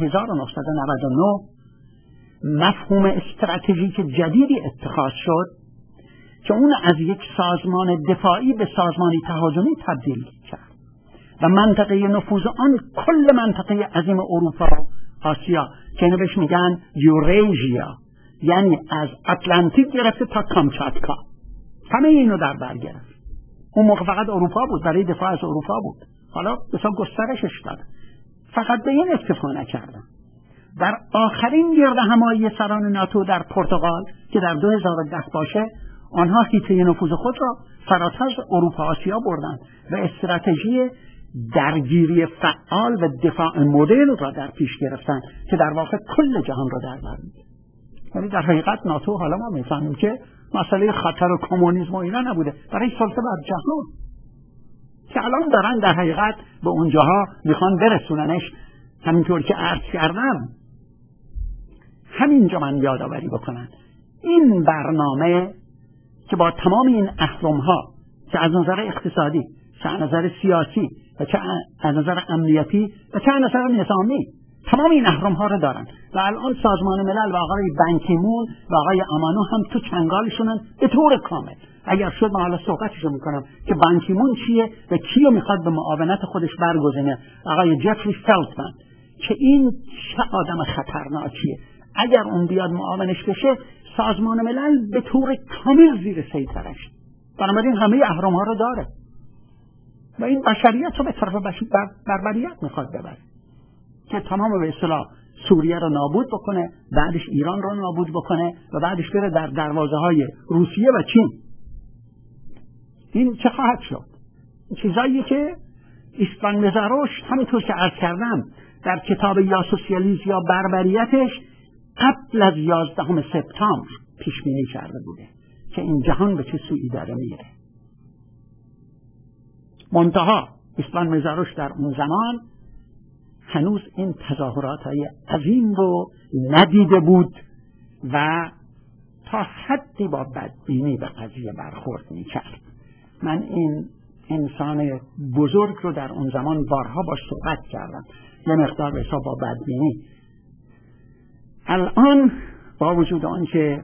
1999 مفهوم استراتژیک جدیدی اتخاذ شد که اون از یک سازمان دفاعی به سازمانی تهاجمی تبدیل کرد و منطقه نفوذ آن کل منطقه عظیم اروپا آسیا که اینو بهش میگن یوریژیا، یعنی از اتلانتیک گرفته تا کامچاتکا، همه اینو در بر گرفت. اون موقع فقط اروپا بود، برای دفاع از اروپا بود. حالا بسیار گسترشش داد. فقط به این اکتفا نکردن. در آخرین گردهمایی سران ناتو در پرتغال که در 2010 باشه، آنها حیطه نفوذ خود را فراتر از اروپا آسیا بردند و استراتژی درگیری فعال و دفاع مدرن را در پیش گرفتند که در واقع کل جهان را در بر می‌گیرد. یعنی در حقیقت ناتو حالا ما می‌فهمیم که مسئله خطر و کمونیسم و اینا نبوده، برای سلطه بر جهان که الان دارن در حقیقت به اونجاها میخوان برسوننش. همینطور که عرض کردم، همینجا من یادآوری بکنم این برنامه که با تمام این اهرم‌ها که از نظر اقتصادی، چه از نظر سیاسی و چه از نظر امنیتی و چه از نظر نظامی، تمام این اهرم‌ها رو دارن و الان سازمان ملل و آقای بن کی مون و آقای امانو هم تو چنگالشونن به طور کامل. اگر شد من حالا صحبتشو میکنم که بن کی مون چیه و کیو میخواد به معاونت خودش برگزینه، آقای جفری فلتمن، که این چه آدم خطرناکیه. اگر اون بیاد معاونش بشه، سازمان ملل به طور کامل زیر سیطرش. بنابراین همه اهرم‌ها رو داره و این بشریت رو به طرف بربریت میخواد ببره که تمام به اصطلاح سوریه رو نابود بکنه، بعدش ایران رو نابود بکنه و بعدش بره در دروازه های روسیه و چین. این چه خواهد شد؟ چیزایی که ایستوان مزاروش همینطور که عرض کردم در کتاب یا سوسیالیسم یا بربریتش قبل از 11 سپتامبر پیش بینی کرده بوده که این جهان به چه سویی داره میره. منتها ایستوان مزاروش در اون زمان هنوز این تظاهرات‌های عظیم رو ندیده بود و تا حدی با بدبینی به قضیه برخورد می‌کرد. من این انسان بزرگ رو در اون زمان بارها باش صحبت کردم، یه مقدار به حساب با بدبینی. الان با وجود آن که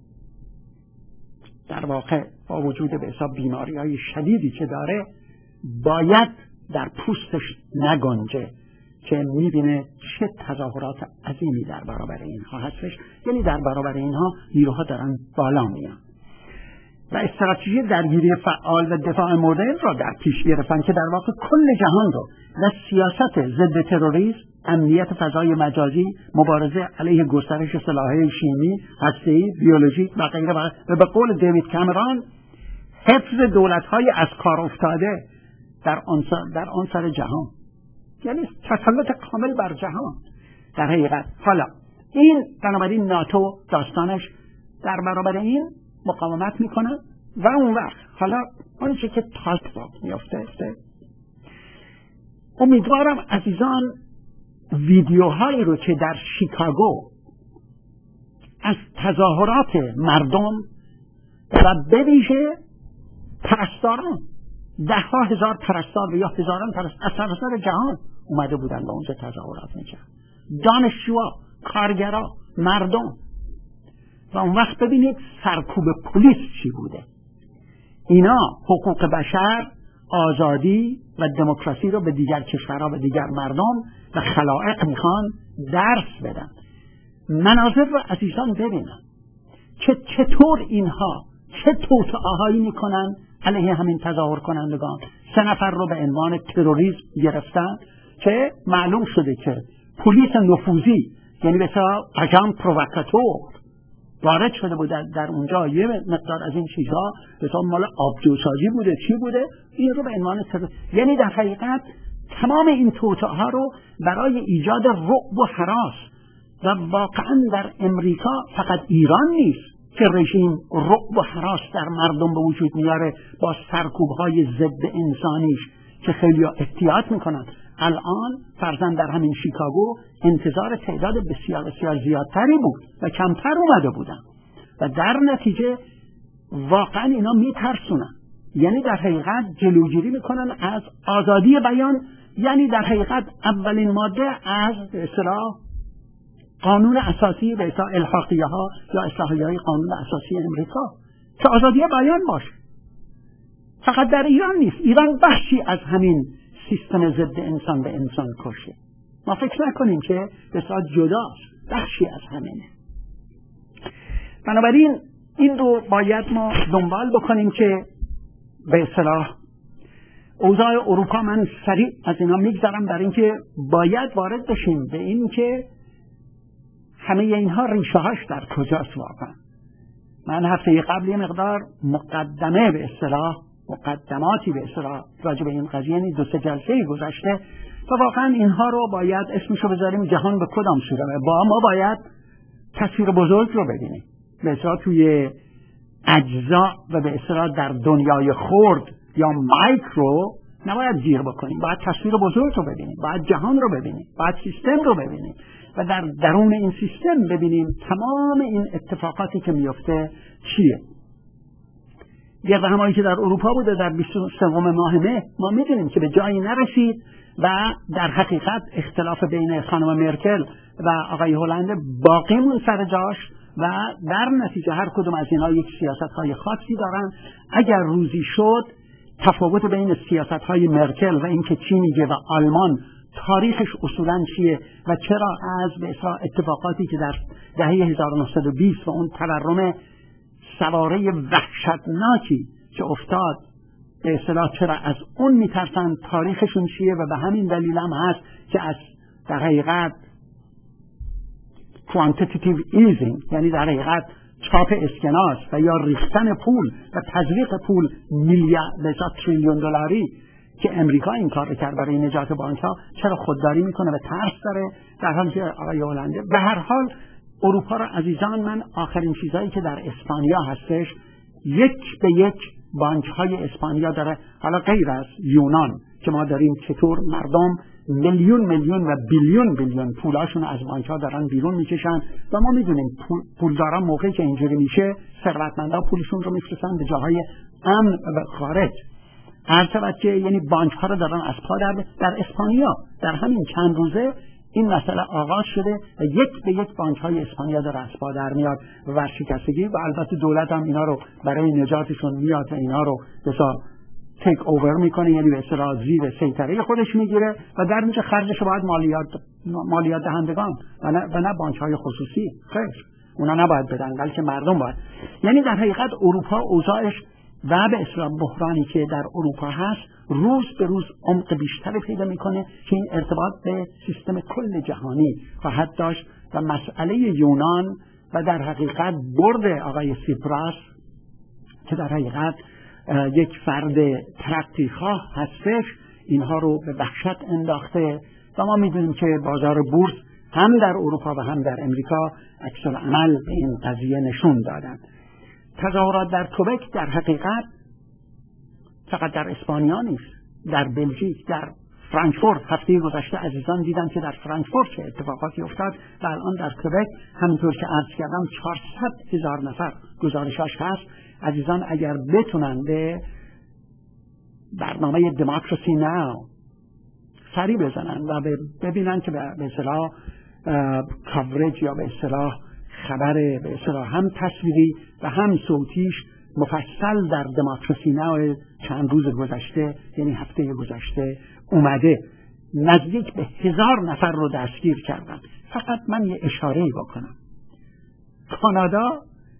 در واقع با وجود به حساب بیماری‌های شدیدی که داره، باید در پوستش نگنجه که میبینه چه تظاهرات عظیمی در برابر اینها هستش. یعنی در برابر اینها نیروها دارن بالا میان و استراتژی درگیری فعال و دفاع مدرن را در پیش گرفتن که در واقع کل جهان رو و سیاست ضد تروریسم، امنیت فضای مجازی، مبارزه علیه گسترش سلاح‌های شیمی، هسته‌ای، بیولوژیک و غیره و به قول دیوید کامرون حفظ دولت‌های از کار افتاده در آن سر جهان، یعنی تسلط کامل بر جهان در حقیقت. حالا این بنابراین ناتو داستانش در برابر این مقاومت میکنه و اون وقت حالا آنچه که اتفاق میفته، امیدوارم عزیزان ویدیوهایی رو که در شیکاگو از تظاهرات مردم و به ویژه پرستاران، 10,000 پرستار یا هزاران پرستار از سراسر جهان اومده بودن با اونجا تظاهرات میکرد، دانشجوها، کارگرها، مردم. و اون وقت ببینید سرکوب پلیس چی بوده. اینا حقوق بشر، آزادی و دموکراسی رو به دیگر کشورها و دیگر مردم و خلائق میخوان درس بدن. مناظر رو عزیزان ببینن که چطور اینها چه توطئه‌هایی میکنن علیه همین تظاهر کنندگان. 3 نفر رو به عنوان تروریسم گرفتن که معلوم شده که پلیس نفوذی، یعنی مثلا اژان پرووکاتور وارد شده بود در اونجا، یه مقدار از این چیزها مثلا مال آبجوسازی بوده، چی بوده، این رو به عنوان یعنی در حقیقت تمام این توطئه‌ها رو برای ایجاد رعب و هراس. و واقعا در امریکا فقط ایران نیست که رژیم رعب و هراس در مردم به وجود میاره با سرکوب‌های ضد انسانیش که خیلی احتیاط میکنن. الان فرضاً در همین شیکاگو انتظار تعداد بسیار بسیار زیادتری بود و کمتر اومده بودن و در نتیجه واقعا اینا میترسونن. یعنی در حقیقت جلوگیری میکنن از آزادی بیان، یعنی در حقیقت اولین ماده از اصطلاح قانون اساسی به اصطلاح الحاقیه ها یا اصلاحیه های قانون اساسی امریکا که آزادی بیان باشه. فقط در ایران نیست، ایران بخشی از همین سیستم ضد انسان به انسان کشه. ما فکر نکنیم که به صورت جداست، بخشی از همینه. بنابراین این رو باید ما دنبال بکنیم که به اصطلاح اوضاع اروپا، من سریع از اینا میگذرم برای اینکه باید وارد بشیم به این که همه اینها ریشه هاش در کجاست واقعا. من هفته قبل یه مقدار مقدمه به اصطلاح مقدماتی به اصطلاح راجع به این قضیه، یعنی 2-3 جلسه گذشته و واقعا اینها رو باید اسمشو بذاریم جهان به کدام صورت. با ما باید تصویر بزرگ رو ببینیم به اصطلاح توی اجزا و به اصطلاح در دنیای خرد یا مایکرو نباید گیر بکنیم، باید تصویر بزرگ رو ببینیم، باید جهان رو ببینیم، باید سیستم رو ببینیم و در درون این سیستم ببینیم تمام این اتفاقاتی که میفته چیه. گرد همایی که در اروپا بوده در 23 ماه مه ما میدونیم که به جایی نرسید و در حقیقت اختلاف بین خانم مرکل و آقای هلند باقی مون سر جاش و در نتیجه هر کدوم از اینا یک سیاست‌های خاصی دارن. اگر روزی شد تفاوت بین سیاست‌های مرکل و اینکه چی میگه و آلمان تاریخش اصولاً چیه و چرا از به اصطلاح اتفاقاتی که در دهه 1920 و اون تورم سواره وحشتناکی که افتاد به اصطلاح چرا از اون میترسن، تاریخشون چیه و به همین دلیل هم هست که از در حقیقت quantitative easing یعنی در حقیقت چاپ اسکناس و یا ریختن پول و تزریق پول میلیارد تریلیون دلاری که امریکا این کار رو کرد برای نجات بانک‌ها، چرا خودداری میکنه و ترس داره، در حالی که آقای هولنده. به هر حال اروپا را عزیزان من آخرین چیزایی که در اسپانیا هستش یک به یک بانک‌های اسپانیا داره، حالا غیر از یونان که ما داریم چطور مردم میلیون میلیون و بیلیون بیلیون پولاشون از بانک‌ها دارن بیرون میکشن و ما میدونیم پولداران موقعی که اینجوری میشه ثروتمندا پولشون رو میفرستن به جاهای امن و خارج. عرض که یعنی بانک‌ها رو دارن از پا در اسپانیا در همین چند روزه این مسئله آغاز شده و یک به یک بانک‌های اسپانیا داره از پا در میاد و ورشکستگی و البته دولت هم اینا رو برای نجاتشون میاد و اینا رو بسا تیک اوور میکنه، یعنی به اصطلاح زیر سیطره خودش میگیره و در اینجا خرجش باید مالیات دهندگان و نه بانک‌های خصوصی، خیر اونا نباید بدن بلکه مردم باید. یعنی در حقیقت اروپا اوضاعش و به اصطلاح بحرانی که در اروپا هست روز به روز عمق بیشتری پیدا میکنه که این ارتباط به سیستم کل جهانی خواهد داشت و مسئله یونان و در حقیقت برد آقای سیپراس که در حقیقت یک فرد ترقیخواه هستش اینها رو به وحشت انداخته و ما میدونیم که بازار بورس هم در اروپا و هم در امریکا عکس العمل به این قضیه نشون دادن. تظاهرات در کوبک در حقیقت فقط در اسپانیا نیست، در بلژیک، در فرانکفورت هفته گذشته عزیزان دیدن که در فرانکفورت چه اتفاقاتی افتاد و الان در کوبک همونطور که عرض کردم 400,000 نفر گزارشاش هست. عزیزان اگر بتونن به برنامه دموکراسی ناو سری بزنن و ببینن که به اصطلاح کاورج یا به اصطلاح خبر به اصطلاح هم تصویری و هم صوتیش مفصل در دموکراسی ناو چند روز گذشته یعنی هفته گذشته اومده، نزدیک به 1000 نفر رو دستگیر کردن. فقط من یه اشاره‌ای بکنم، کانادا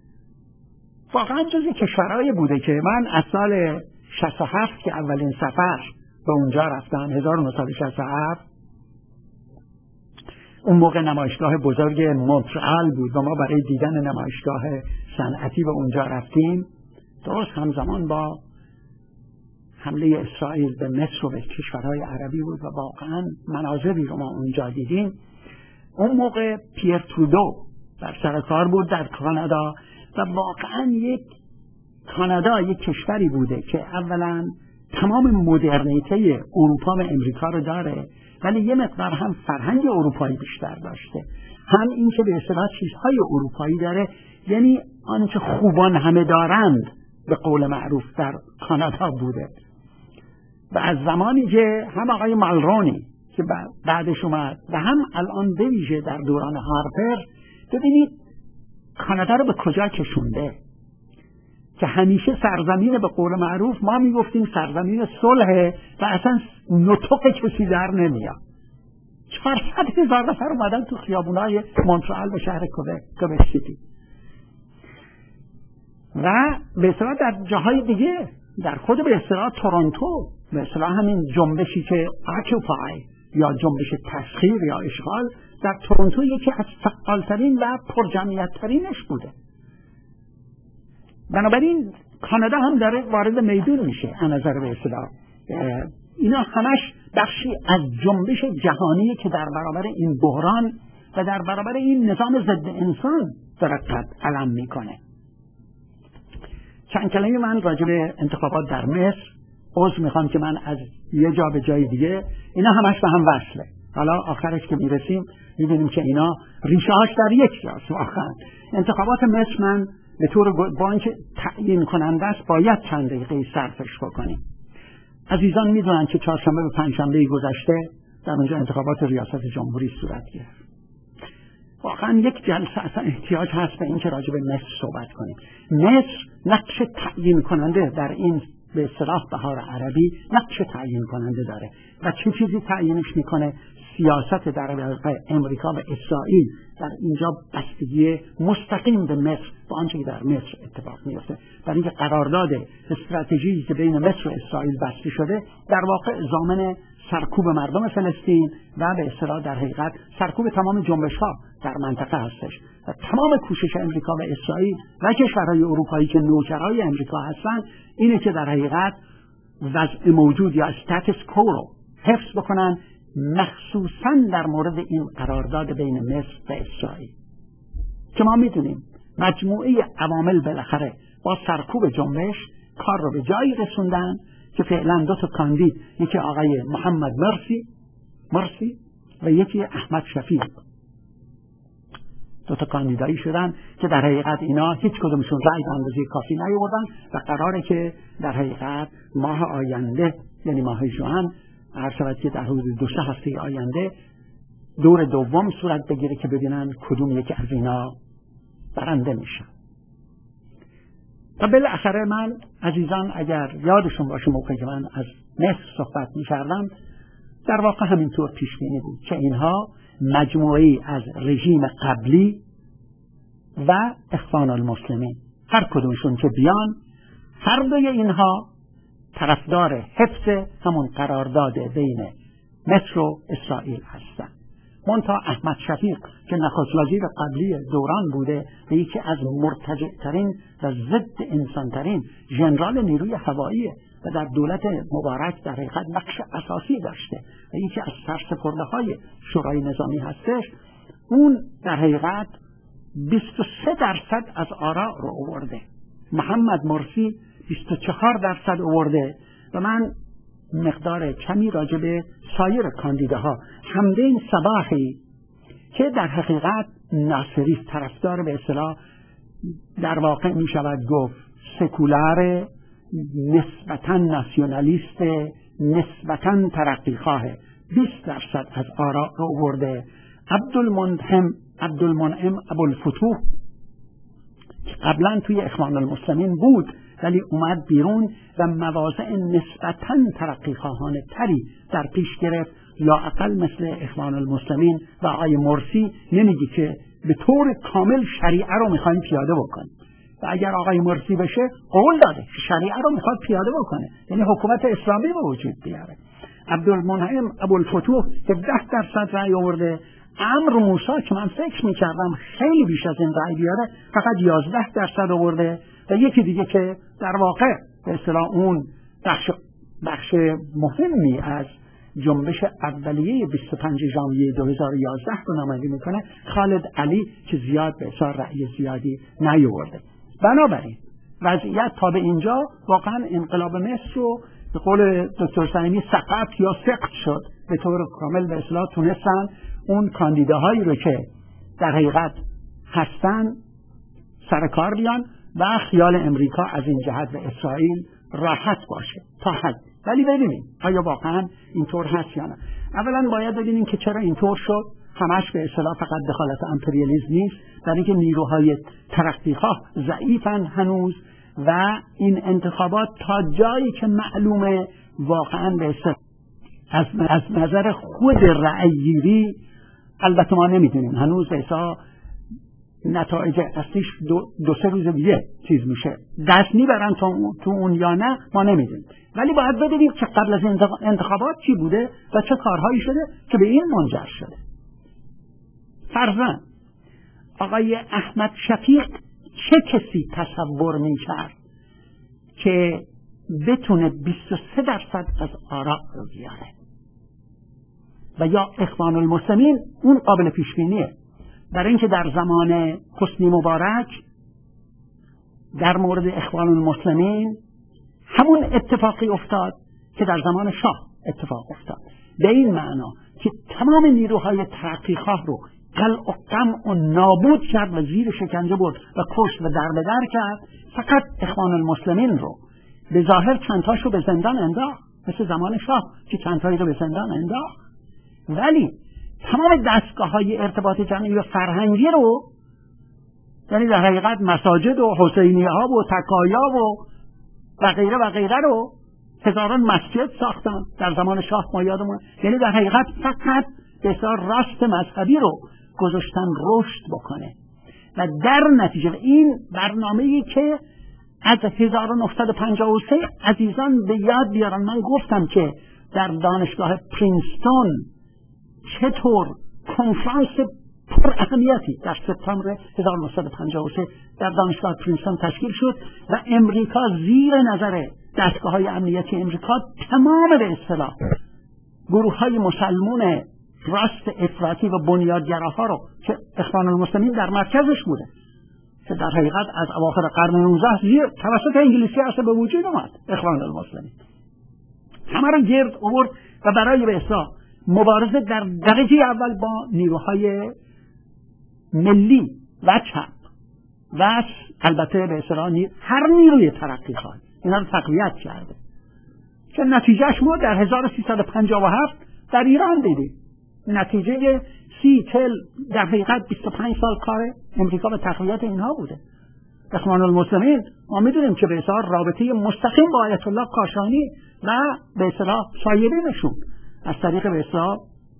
واقعا جزی کشورهایی بوده که من از سال 67 که اولین سفر به اونجا رفتم 1967 اون موقع نمایشگاه بزرگ مونترال بود و ما برای دیدن نمایشگاه صنعتی به اونجا رفتیم، درست همزمان با حمله اسرائیل به مصر و به کشورهای عربی بود و واقعا مناظری رو ما اونجا دیدیم. اون موقع پیر ترودو در سر کار بود در کانادا و واقعا کانادا یک کشوری بوده که اولا تمام مدرنیته اروپا و امریکا رو داره، ولی یه مقدار هم فرهنگ اروپایی بیشتر داشته، هم این که به اصطلاح چیزهای اروپایی داره، یعنی آنچه خوبان همه دارند به قول معروف در کانادا بوده. و از زمانی که هم آقای مالرونی که بعدش اومد و هم الان به ویژه در دوران هارپر، ببینید کانادا رو به کجا کشونده که همیشه سرزمین به قول معروف ما میگفتیم سرزمین صلح و اصلا نطق کسی در نمیاد. 400,000 نفر اومدن تو خیابونای مونترال به شهر کبک سیتی و به اصطلاح در جاهای دیگه، در خود به اصطلاح تورنتو، به اصطلاح همین جنبشی که اکوپای یا جنبش تسخیر یا اشغال در تورنتو یکی از فعالترین و پرجمعیت‌ترینش بوده. بنابراین کانادا هم داره وارد میدون میشه از نظر به اصطلاح. اینا همش بخشی از جنبش جهانی که در برابر این بحران و در برابر این نظام ضد انسان داره قد علم میکنه. چند کلمه من راجع به انتخابات در مصر، عذر میخوام که من از یه جا به جای دیگه، اینا همش به هم وصله. حالا آخرش که میرسیم میبینیم که اینا ریشه هاش در یک جاست. واقعا انتخابات مصر من به طور با اینکه تعیین کننده است باید چند دقیقه صرفش بکنیم. عزیزان میدونن که چهارشنبه و پنجشنبه گذشته در اونجا انتخابات ریاست جمهوری صورت گرفت. واقعا یک جلسه اصلا احتیاج هست به این که راجع به مصر صحبت کنیم. مصر نقش تعیین کننده در این به اصطلاح بهار عربی نقش تعیین کننده داره و چه چیزی تعیینش میکنه؟ سیاست در واقع امریکا و اسرائیل در اینجا بستگی مستقیم به مصر با آنچه که در مصر اتفاق میفته. برای اینکه قرارداد استراتژیکی که بین مصر و اسرائیل بسته شده در واقع ضامن سرکوب مردم فلسطین و به اصطلاح در حقیقت سرکوب تمام جنبش‌ها در منطقه هستش و تمام کوشش امریکا و اسرائیل و کشورهای اروپایی که نوکرهای امریکا هستند اینه که در حقیقت وضع موجود یا استاتس کو رو حفظ بکنن، مخصوصاً در مورد این قرارداد بین مصر و اسرائیل که ما میدونیم مجموعه عوامل بالاخره با سرکوب جنبش کار رو به جایی رسوندن که فعلا دو تا کاندید، یکی آقای محمد مرسی و یکی احمد شفیق، دو تا کاندیدایی شدن که در حقیقت اینا هیچ کدومشون رأی به اندازه کافی نیاوردن و قراره که در حقیقت ماه آینده یعنی ماه ژوئن هر شود که در حدود 2-3 هفته آینده دور دوم صورت بگیره که ببینن کدوم یکی از اینا برنده میشن. و بالاخره من عزیزان اگر یادشون باشه موقعی که من از مصر صحبت می‌کردم در واقع همینطور پیش بینی بود که اینها مجموعه‌ای از رژیم قبلی و اخوان المسلمین هر کدومشون که بیان هر دوی اینها طرفدار حفظ همون قرارداد بین مصر و اسرائیل هستند. منتها احمد شفیق که نخست وزیر قبلی دوران بوده و یکی از مرتجع‌ترین و ضد انسان‌ترین ژنرال نیروی هوایی و در دولت مبارک در حقیقت نقش اساسی داشته و یکی از سرسپرده‌های شورای نظامی هستش، اون در حقیقت 23% از آرا رو آورده. محمد مرسی 24% آورده و من مقدار کمی راجع به سایر کاندیداها حمدین صباحی که در حقیقت ناصری طرفدار به اصطلاح در واقع می شود گفت سکولار، نسبتاً ناسیونالیست، نسبتاً ترقیخواه، 20% از آرا رو آورده. عبدالمنعم ابوالفتوح که قبلا توی اخوان المسلمین بود ولی اومد بیرون و مواضع نسبتاً ترقیخواهانه تری در پیش گرفت، لااقل مثل اخوان المسلمین و آقای مرسی نمیگی که به طور کامل شریعه رو میخوایم پیاده بکنیم و اگر آقای مرسی بشه قول داده که شریعه رو میخواد پیاده بکنه، یعنی حکومت اسلامی به وجود بیاره. عبدالمنعم ابوالفتوح که 10% رأی آورده، عمرو موسی که من فکر میکردم خیلی بیش از این رأی بیاره فقط 11% آورده و یکی دیگه که در واقع به اصطلاح اون بخش مهمی از جنبش اولیه 25 ژانویه 2011 رو نمایندگی میکنه، خالد علی که زیاد به اصطلاح رأی زیادی نیاورده. بنابراین وضعیت تا به اینجا واقعا انقلاب مصر رو به قول دکتر صمیمی سقط یا سقط شد، به طور کامل به اصطلاح تونستن اون کاندیداهایی رو که در حقیقت هستن سر کار بیان و خیال امریکا از این جهت به اسرائیل راحت باشه تا حد. ولی ببینیم آیا واقعا اینطور هست یا نه. اولا باید ببینیم که چرا اینطور شد. همش به اصطلاح فقط دخالت امپریالیسم نیست، در اینکه نیروهای ترقیخواه ضعیفن هنوز و این انتخابات تا جایی که معلومه واقعا به اصطلاح از نظر خود رأیگیری، البته ما نمیدونیم هنوز به اصطلاح نتایج اصلیش 2-3 روز دیگه چیز میشه، دست میبرن تو اون یا نه ما نمیدونیم. ولی باید ببینیم که قبل از انتخابات چی بوده و چه کارهایی شده که به این منجر شده. فرضاً آقای احمد شفیق چه کسی تصور میکرد که بتونه 23% از آراء رو بیاره؟ و یا اخوان المسلمین اون قابل پیش بینیه، برای اینکه در زمان حسنی مبارک در مورد اخوان المسلمین همون اتفاقی افتاد که در زمان شاه اتفاق افتاد، به این معنا که تمام نیروهای ترقیخواه رو قلع و قمع و نابود کرد و زیر شکنجه برد و کشت و دربدر کرد. فقط اخوان المسلمین رو به ظاهر چندتاش رو به زندان انداخت، مثل زمان شاه که چندتایی رو به زندان انداخت، ولی تمام دستگاه‌های ارتباط جمعی و فرهنگی رو، یعنی در حقیقت مساجد و حسینیه‌ها و تکایا و غیره رو، هزاران مسجد ساختن در زمان شاه ما یادمون، یعنی در حقیقت فقط بسیار راست مذهبی رو گذاشتن رشد بکنه و در نتیجه این برنامه‌ای که از 1953 عزیزان به یاد بیارن. من گفتم که در دانشگاه پرینستون چطور کنفرانس پر اهمیتی در سپتامبر 1953 در دانشگاه پرینستون تشکیل شد و امریکا زیر نظر دستگاه‌های امنیتی امریکا تمام به اصطلاح گروه‌های مسلمان راست افراطی و بنیادگراها رو که اخوان المسلمین در مرکزش بوده، که در حقیقت از اواخر قرن 19 زیر توسط انگلیسی اصلا به وجود اومد، اخوان المسلمین همه رو گرد آورد و برای به اصطلاح مبارزه در درجه اول با نیروهای ملی و چپ و البته به اصطلاح هر نیروی ترقیخواه اینا رو تقویت کرده، که نتیجهش ما در 1357 در ایران دیدیم. نتیجه 30-40 در حقیقت 25 سال کار امریکا به تقویت اینها بوده. اخوان المسلمین ما میدونیم که به اصطلاح رابطه مستقیم با آیت الله کاشانی و به اصطلاح سایرینشون از طریق به اصطلاح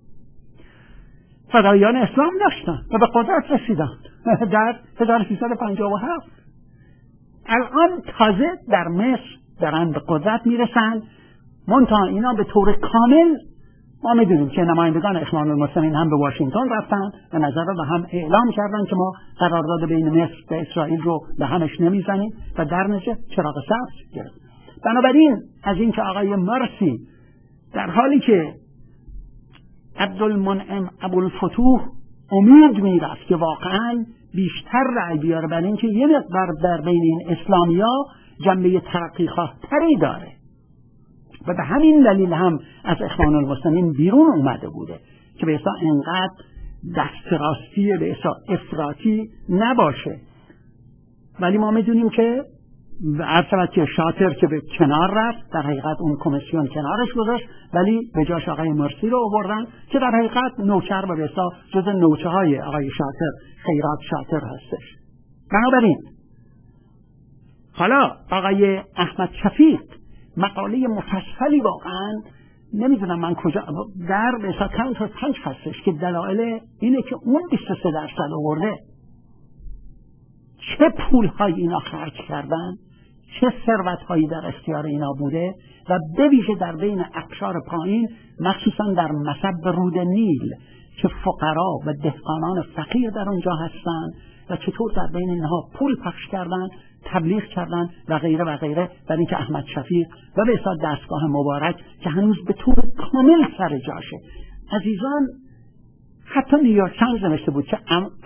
فدایان اسلام داشتن و به قدرت رسیدن در 1357. الان تازه در مصر دارن به قدرت میرسن، منتها اینا به طور کامل ما میدونیم که نمایندگان اخوان المسلمین هم به واشنگتن رفتن و نظر رو هم اعلام کردن که ما قرارداد بین مصر و اسرائیل رو به همش نمیزنیم و در نتیجه چراغ سبز گرفت. بنابراین از اینکه آقای مرسی در حالی که عبدالمنعم ابوالفتوح امید میرفت که واقعا بیشتر رأی بیاره، برای اینکه یه مقدار در بین این اسلامیا جنبه ترقیخواه تری داره و به همین دلیل هم از اخوان المسلمین بیرون اومده بوده که به اصلا انقدر دست راستی به اصلا افراطی نباشه. ولی ما میدونیم که عرض که شاطر که به کنار رفت، در حقیقت اون کمیسیون کنارش گذاشت، ولی به جاش آقای مرسی رو آوردن که در حقیقت نوکر و به اصلا جز نوچه های آقای شاطر خیرات شاطر هستش. بنابراین حالا آقای احمد شفیق مقاله مفصلی واقعا نمیدونم من کجا در به اصلا 5 هستش که دلایل اینه که اون 23% آورده چه پول‌های اینا خرج کردن، چه ثروت‌هایی در اختیار اینا بوده و به ویژه در بین اقشار پایین، مخصوصا در مصب رود نیل که فقرا و دهقانان فقیر در اونجا هستن و چطور در بین اینها پول پخش کردن، تبلیغ کردن و غیره و غیره، در اینکه احمد شفیق و به حساب دستگاه مبارک که هنوز به طور کامل سر جاشه. عزیزان، حتی نیویورک تایمز نوشته بود که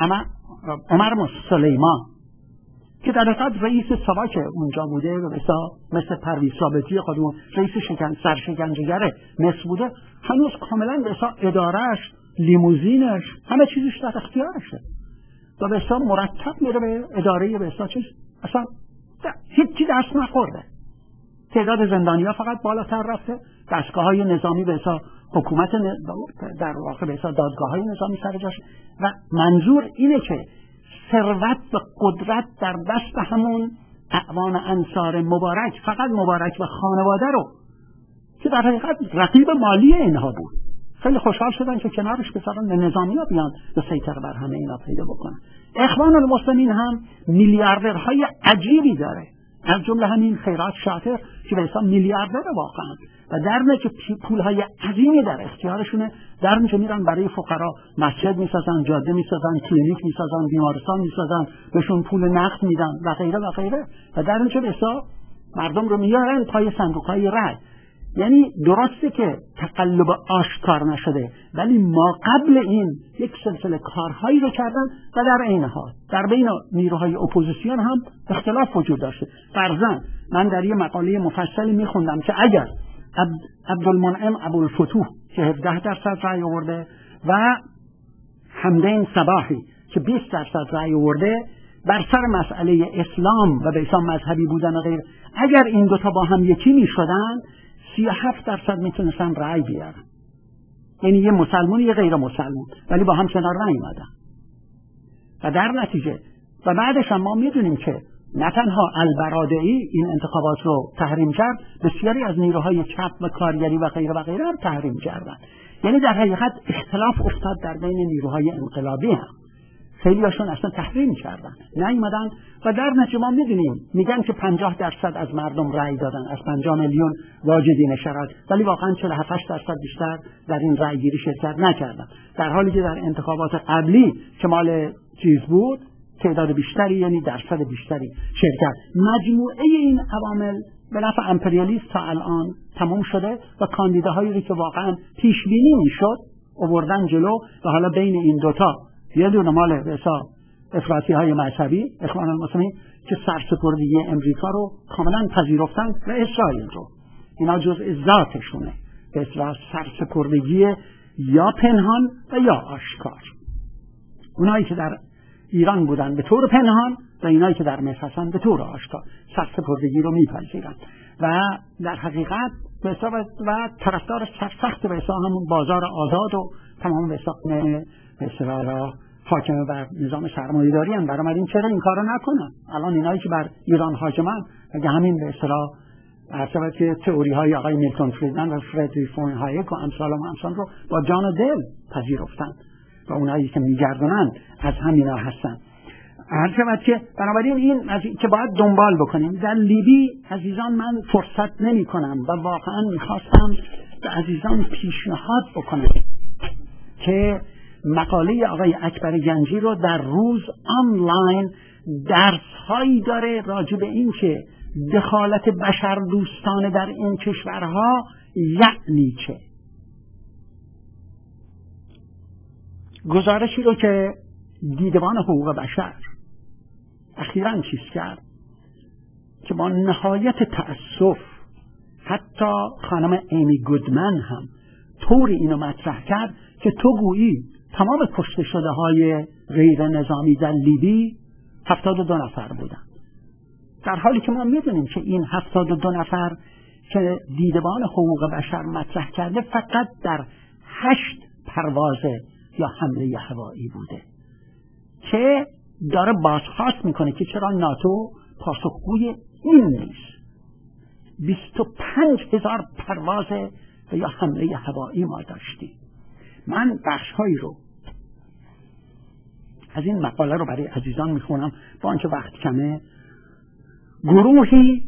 عمر سلیمان که در حقیقت رئیس ساواک اونجا بوده و مثل پرویز ثابتی خودمون رئیس سرشکنجهگر مصر بوده، هنوز کاملا به ادارهش، لیموزینش، همه چیزش در اختیارشه و به حساب مرتب میره به اداره به حساب چیز، اصلا هیچی دست نخورده. تعداد زندانی‌ها فقط بالاتر رفته، دستگاه‌های نظامی به حساب حکومت در واقع به حساب دادگاه‌های نظامی سر جاش و منظور اینه که ثروت و قدرت در دست همون اعوان انصار مبارک، فقط مبارک و خانواده رو که در حقیقت رقیب مالی اینها بود، خیلی خوشحال شدن که کنارش بذارن و نظامی‌ها بیان و سیطره بر همه اینا پیدا بکنن. اخوان المسلمین هم میلیاردرهای عجیبی داره، از جمله همین خیرات شاطر که به حساب میلیاردر واقعا و در نتیجه پولهای عظیمی در اختیارشونه، در نتیجه میرن برای فقرا مسجد میسازن، جاده میسازن، کلینیک میسازن، بیمارستان میسازن، بهشون پول نقد میدن و غیره و غیره و در نتیجه به حساب مردم رو میارن پای صندوقهای رای. یعنی درسته که تقلب آشکار نشده، ولی ما قبل این یک سلسله کارهایی رو کردن و در عین حال در بین نیروهای اپوزیسیون هم اختلاف وجود داشته. فرضاً من در یه مقاله مفصلی میخوندم که اگر عبدالمنعم ابوالفتوح که 17% رأی آورده و حمدین صباحی که 20% رأی آورده بر سر مسئله اسلام و به اسلام مذهبی بودن و غیر، اگر این دوتا با هم یکی میشدن 37% میتونستن رأی بیارن، یعنی یه مسلمون یه غیر مسلمون، ولی با هم کنار نیومدن و در نتیجه و بعدش هم ما میدونیم که نه تنها البرادعی این انتخابات رو تحریم کرد، بسیاری از نیروهای چپ و کارگری و غیره و غیره هم تحریم کردن. یعنی در حقیقت اختلاف افتاد در بین نیروهای انقلابی هم، خیلی هاشون اصلا تحریم کردن نیومدن و در نتیجه ما میدونیم میگن که 50% از مردم رأی دادن از 50 میلیون واجدین شرایط، ولی واقعا 47% بیشتر در این رأی گیری شرکت نکردن، در حالی که در انتخابات قبلی که مال چیز بود تعداد بیشتری، یعنی درصد بیشتری شرکت. مجموعه این عوامل به نفع امپریالیست تا الان تمام شده و کاندیداهایی که واقعا پیش بینی میشد آوردن جلو و حالا بین این دوتا یه دونه مال حساب افراطی های مذهبی اخوان المسلمین که سرسپردگی امریکا رو کاملا پذیرفتن و اسرائیل رو، اینا جزء ذاتشونه، به اصطلاح سرسپردگی یا پنهان و یا آشکار. اونایی که در ایران بودن به طور پنهان و اینایی که در مصر هستن به طور آشکار سرسپردگی رو میپذیرن و در حقیقت به حساب و طرفدار سرسخت به حساب همون بازار آزاد و تمام به حساب حاکم بر نظام سرمایه‌داری هم برآمدین چرا این کارو نکنن. الان اینایی که بر ایران حاکمن اگه همین به اصطلاح حسابت که تئوری های آقای میلتون فریدمن و فردریک فون هایک و امثال رو با جان و دل پذیرفتن و اونایی که میگردونن از همینا هستن. حسابت که بنابراین این که باید دنبال بکنیم. در لیبی عزیزان من فرصت نمی کنم و واقعا میخواستم به عزیزان پیشنهاد بکنم که مقاله آقای اکبر گنجی رو در روز آنلاین درس هایی داره راجع به این که دخالت بشر دوستانه در این کشورها یعنی چه. گزارشی رو که دیدبان حقوق بشر اخیراً چیز کرد که با نهایت تأسف حتی خانم ایمی گودمن هم طوری اینو مطرح کرد که تو گویی تمام کشته شده های غیر نظامی در لیبی 72 نفر بودن، در حالی که ما میدونیم که این 72 نفر که دیدبان حقوق بشر مطرح کرده فقط در 8 پرواز یا حمله هوایی بوده که داره بازخواست میکنه که چرا ناتو پاسخگوی این نیست. 25,000 پرواز یا حمله هوایی ما داشتیم. من بخشهایی رو از این مقاله رو برای عزیزان میخونم با آنکه وقت کمه. گروهی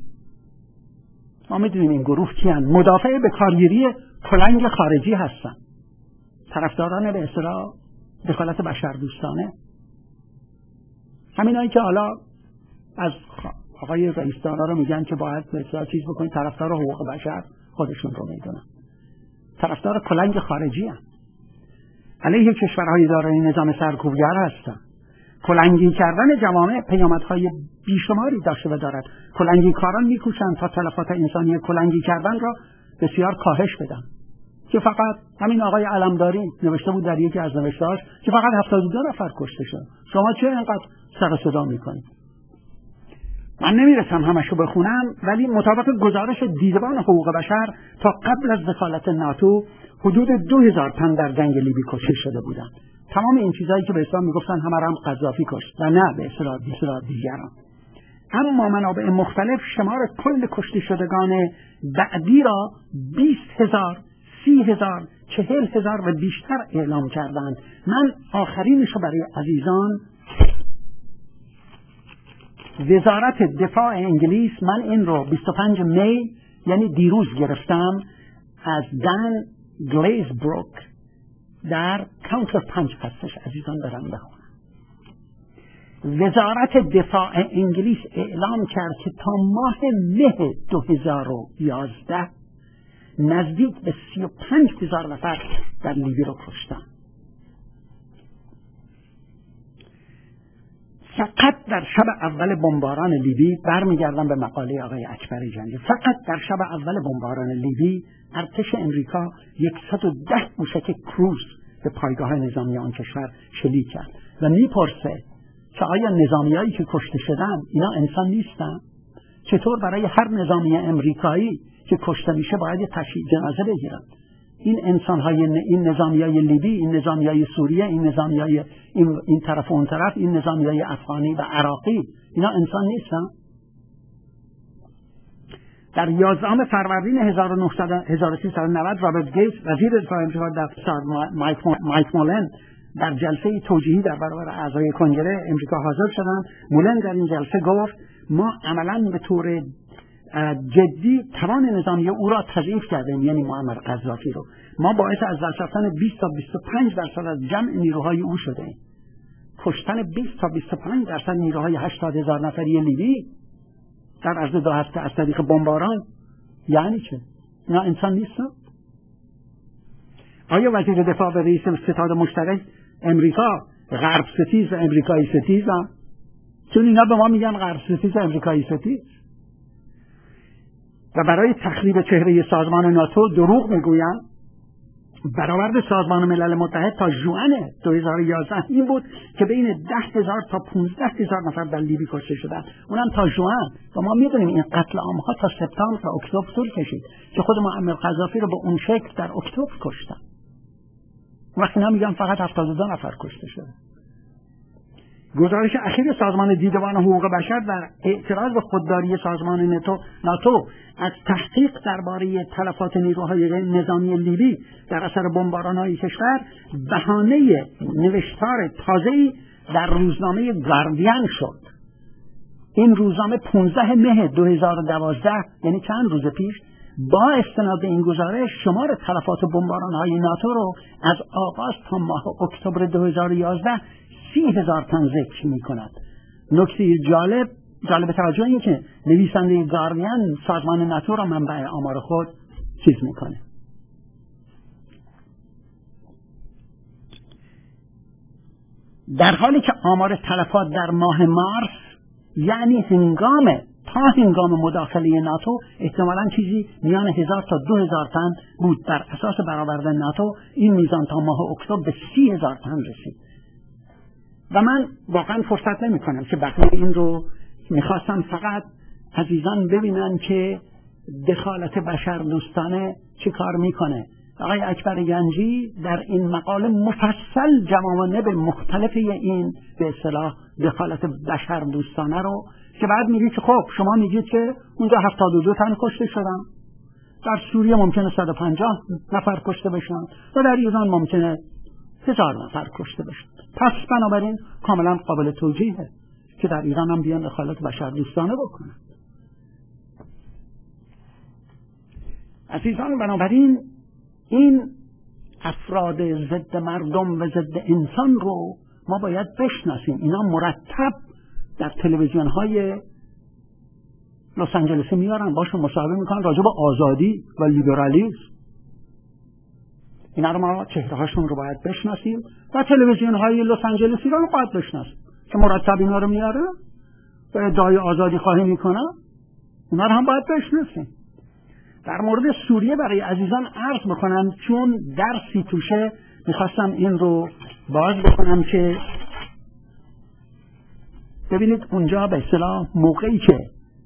ما میدونیم این گروه کیان، مدافع به کارگیری کلنگ خارجی هستن طرفداران به اصطلاح دخالت بشردوستانه، همینایی که حالا از آقای رئیس‌دانا رو میگن که باید به اصطلاح چیز بکنید، طرفدار حقوق بشر خودشون رو میدونن، طرفدار کلنگ خارجی هستن، علیه کشورهای دارای نظام سرکوبگر هستن. کلنگی کردن جوامع پیامدهای بیشماری داشته و دارد. کلنگی کاران میکوشند تا تلفات انسانی کلنگی کردن را بسیار کاهش بدن، که فقط همین آقای علمداری نوشته بود در یکی از نوشته‌هاش که فقط 72 نفر کشته شد. شما چه اینقدر سر و صدا میکنید؟ من نمیرسم همشو بخونم، ولی مطابق گزارش دیدبان حقوق بشر تا قبل از دخالت ناتو حدود 2000 تن در جنگ لیبی کشته شده بودند. تمام این چیزایی که به اصطلاح میگفتن همه را هم قذافی کشت و نه به اصطلاح دیگران. اما منابع مختلف شمار کل کشته شدگان بعدی را 20,000 30,000 40,000 و بیشتر اعلام کردند. من آخرینش رو برای عزیزان، وزارت دفاع انگلیس، من این رو 25 می یعنی دیروز گرفتم از دن گلیزبروک در کانتر پنچ هستش، عزیزان برم بخونم. وزارت دفاع انگلیس اعلام کرد که تا ماه مه 2011 نزدیک به 35,000 نفر در لیبی رو کشتن. فقط در شب اول بمباران لیبی، برمیگردم به مقاله آقای اکبر جنگی، فقط در شب اول بمباران لیبی ارتش امریکا 110 موشک کروز به پایگاه نظامی آن کشور شلیک کرد و میپرسه که آیا نظامیایی که کشته شدن اینا انسان نیستن؟ چطور برای هر نظامی امریکایی که کشته میشه باید تشییع جنازه بگیرن؟ این انسان‌های، این نظامیای لیبی، این نظامیای سوریه، این نظامیای این طرف و اون طرف، این نظامیای افغانی و عراقی، اینا انسان نیستن؟ در 11 فروردین 1390 رابرت گیتس وزیر دفاع امریکا در مایک مولن در جلسه توجیهی در برابر اعضای کنگره امریکا حاضر شدند. مولن در این جلسه گفت ما عملاً به طور جدی توان نظامی او را تضعیف کردیم، یعنی معمر قذافی رو. ما باعث از دست رفتن 20 تا 25% از جمع نیروهای او شده ایم. کشتن 20 تا 25% نیروهای 80,000 نفری لیبی در عرض 2 هفته از طریق بمباران یعنی چه؟ اینا انسان نیستن؟ آیا وزیر دفاع و رئیس ستاد مشترک امریکا غرب ستیز و امریکایی ستیز هم؟ چون اینا به ما میگن غرب ستیز و امریکایی ستیز و برای تخریب چهره سازمان ناتو دروغ میگویند. برآورد سازمان ملل متحد تا ژوئن 2011 این بود که بین 10,000 تا 15,000 نفر در لیبی کشته شدند، اونم تا ژوئن. و ما میدونیم این قتل عام‌ها تا سپتامبر تا اکتبر طول کشید که خود معمر قذافی رو به اون شکل در اکتبر کشتن. وقتی نمیگم فقط 72 نفر کشته شده. گزارش اخیر سازمان دیدبان حقوق بشر در اعتراض به خودداری سازمان ناتو از تحقیق درباره تلفات نیروهای نظامی لیبی در اثر بمباران‌های کشور بهانه نوشتار تازه‌ای در روزنامه گاردین شد. این روزنامه 15 مه 2012 یعنی چند روز پیش با استناد این گزارش شمار تلفات بمباران‌های ناتو رو از آغاز تا ماه اکتبر 2011 30,000 تن ذکر می کند. نکته جالب توجه این که نویسنده گاردین سازمان ناتو را منبع آمار خود چیز میکنه. در حالی که آمار تلفات در ماه مارس یعنی هنگام مداخله ناتو احتمالاً چیزی میان 1000 تا 2000 تن بود. بر اساس برآورد ناتو این میزان تا ماه اکتبر به 30,000 تن رسید. و من واقعا فرصت نمی کنم که بقیه این رو میخواستم فقط عزیزان ببینن که دخالت بشر دوستانه چی کار میکنه. آقای اکبر گنجی در این مقاله مفصل جوانب مختلف این به اصطلاح دخالت بشر دوستانه رو که بعد میگید که خب شما میگید که اونجا 72 تن کشته شدن، در سوریه ممکنه 150 نفر کشته بشن و در ایران ممکنه 1000 نفر کشته بشن. پس بنابراین کاملا قابل توجیهه که در ایران هم بیان دخالت بشر دوستانه بکنن. عزیزان، بنابراین این افراد ضد مردم و ضد انسان رو ما باید بشناسیم. اینا مرتب در تلویزیون های لس آنجلس میارن، باشون مصاحبه میکنن راجع به آزادی و لیبرالیسم. اینا رو ما چهره هاشون رو باید بشناسیم و تلویزیون های لس آنجلسی رو باید بشناسیم که مرتب اینا رو میاره و ادعای آزادی خواهی میکنه. اینا رو هم باید بشناسیم. در مورد سوریه برای عزیزان عرض بکنم، چون درسی توشه، میخواستم این رو باز بکنم که ببینید اونجا به اصطلاح موقعی که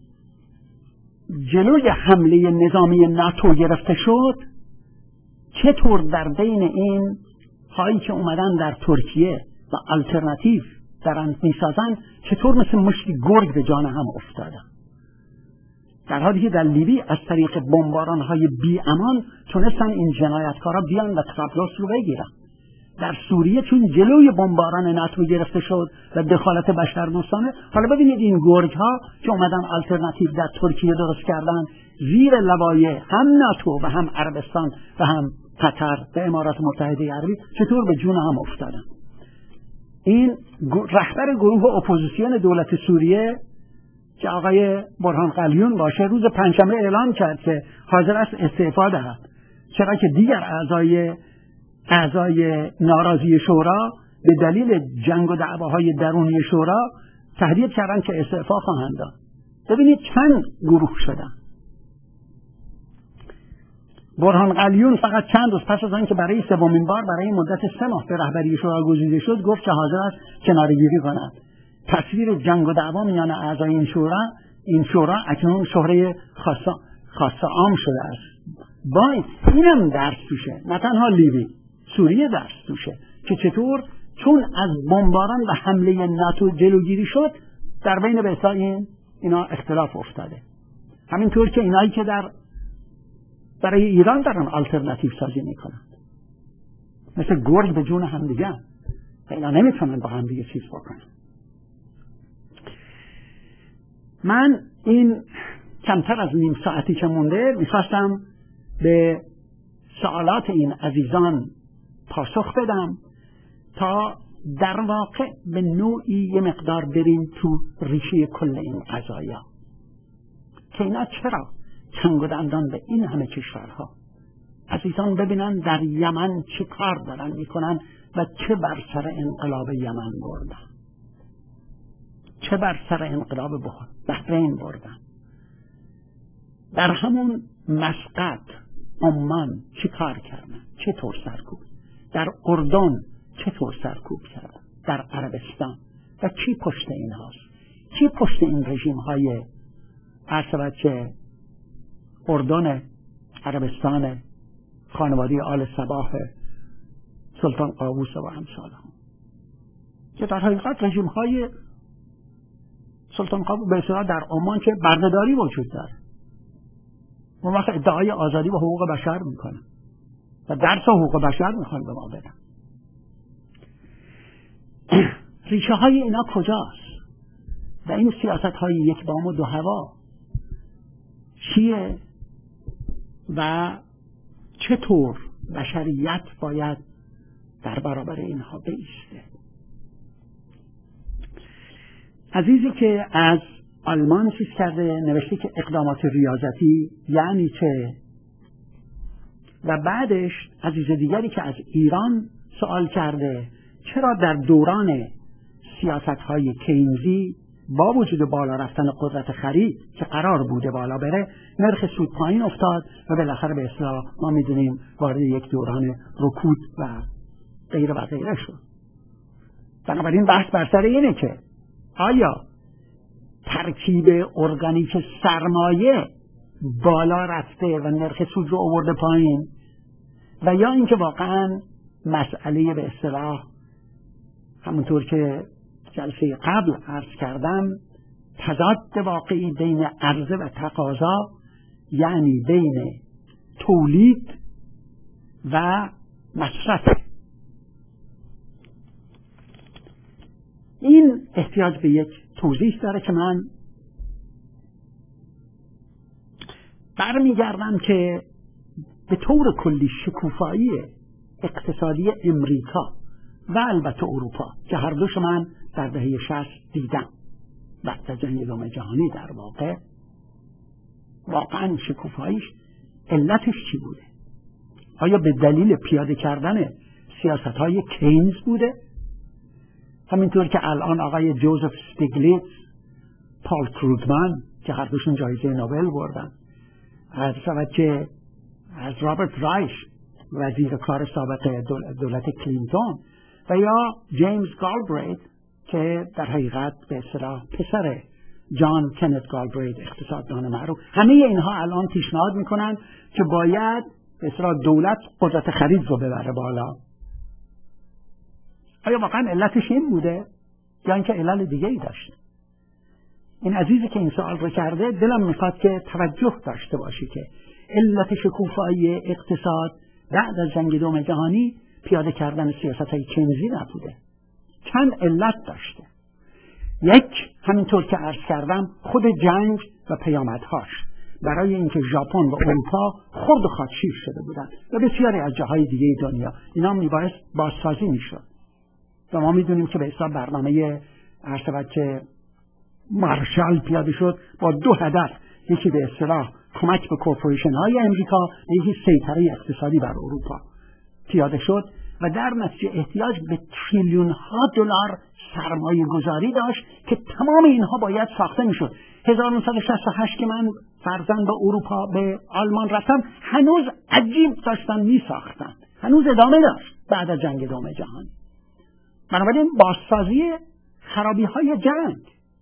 جلوی حمله نظامی ناتو گرفته شد، چطور در بین این هایی که اومدن در ترکیه و آلترناتیو دارن میسازن، چطور مثل مشتی گرگ به جان هم افتادن، در حالی که در لیبی از طریق بمباران های بی امان تونستن این جنایتکارا بیان و طرابلس رو بگیرن. در سوریه چون جلوی بمباران ناتو گرفته شد و دخالت بشردوستانه، حالا ببینید این گرگ ها که اومدن آلترناتیو در ترکیه درست کردن، زیر لوایه هم ناتو و هم عربستان و هم قطر و امارات متحده عربی چطور به جون هم افتادن. این رهبر گروه اپوزیسیون دولت سوریه که آقای برهان قلیون باشه، روز پنجشنبه اعلام کرد که حاضر است استعفا دهد، چرا که دیگر اعضای ناراضی شورا به دلیل جنگ و دعواهای درونی شورا تهدید کردن که استعفا خواهند داد. ببینید چند گروه شدن. برهان قلیون فقط چند روز پس از آنکه برای سومین بار برای مدت 3 ماه به رهبری شورا گزیده شد، گفت که حاضر است کناره‌گیری کند. تصویر جنگ و دعوا میان اعضای این شورا اکنون شهره خاصه عام شده است. باید اینم درس توشه، نه تنها لیبی، سوریه درس توشه که چطور چون از بمباران و حمله ناتو جلوگیری شد، در بین بسای اینا اختلاف افتاده. همینطور که اینایی که برای ایران دارن آلترناتیو سازی میکنن، مثل گرگ به جون همدیگه، اینا نمیتونن با همدیگه چیز بکنن. من این کمتر از نیم ساعتی که مونده میخواستم به سوالات این عزیزان پاسخ بدم تا در واقع به نوعی یه مقدار بریم تو ریشه کل این قضایا که اینا چرا چنگ و دندان به این همه کشورها. عزیزان ببینن در یمن چه کار دارن میکنن و چه بر سر انقلاب یمن بردن، چه بر سر انقلاب بحرین بردن. در همون مسقط عمان چه کار کردن، چطور سرکوب، در اردن چطور سرکوب کردن، در عربستان، و چی پشت این هاست، چی پشت این رژیم های عرصبت که اردن، عربستان، خانواده آل صباح، سلطان قابوس و امثال هم، که در حقیقت رژیم های سلطان قابوس به اصطلاح در عمان که بردهداری وجود داره، اون وقت ادعای آزادی و حقوق بشر میکنه و درس حقوق بشر میخوان به ما بدن. ریشه های اینا کجاست و این سیاست های یک بام و دو هوا چیه و چطور بشریت باید در برابر اینها بایسته؟ عزیزی که از آلمان چیز کرده، نوشته که اقدامات ریاضتی یعنی چه، و بعدش عزیز دیگری که از ایران سوال کرده چرا در دوران سیاست‌های کینزی با وجود بالا رفتن قدرت خرید که قرار بوده بالا بره، نرخ سود پایین افتاد و بالاخره به اصطلاح ما میدونیم وارد یک دوران رکود و غیره شد. بنابراین بحث بر سر اینه که آیا ترکیب ارگانیک سرمایه بالا رفته و نرخ سود رو آورده پایین، و یا اینکه واقعا مسئله به اصطلاح همونطور که جلسه قبل عرض کردم تضاد واقعی بین عرضه و تقاضا، یعنی بین تولید و مصرف. این احتیاج به یک توضیح داره که من برمیگردم که به طور کلی شکوفایی اقتصادی امریکا و البته اروپا که هر دوش من در دهه 60 دیدم بعد از جنگ دوم جهانی، در واقع واقعا شکوفاییش علتش چی بوده؟ آیا به دلیل پیاده کردن سیاست‌های کینز بوده؟ همینطور که الان آقای جوزف استیگلیتز، پال کروگمن که هر دوشون جایزه نوبل بردن، از رابرت رایش وزیر کار سابق دولت کلینتون و یا جیمز گالبرید که در حقیقت به اصطلاح پسر جان کنت گالبرید اقتصاددان معروف، همه اینها الان پیشنهاد میکنن که باید به اصطلاح دولت قدرت خرید رو ببره بالا. آیا واقعا علتش این بوده یا اینکه علل دیگه ای داشته؟ این عزیزی که این سوال رو کرده دلم میخواد که توجه داشته باشی که علت شکوفایی اقتصاد بعد از جنگ دوم جهانی پیاده کردن سیاست‌های کینزی نبوده. چند علت داشته. یک، همینطور که عرض کردم، خود جنگ و پیامدهاش برای اینکه ژاپن و اروپا خرد و خاکشیر شده بودن و بسیاری از جاهای دیگه دنیا اینا میبایست بازسازی میشد و ما میدونیم که به حساب برنامه عرض که مارشال پیاده شد با دو هدف، یکی به اصطلاح کمک به کورپوریشن های امریکا و یکی سیطره اقتصادی بر اروپا پیاده شد و در نتیجه احتیاج به تریلیون ها دلار سرمایه گذاری داشت که تمام اینها باید ساخته میشد. 1968 که من فرزند به اروپا به آلمان رفتم هنوز عجیب داشتن میساختن، هنوز ادامه داشت بعد از جنگ دوم جهانی. بنابراین بازسازی خرابی های جنگ،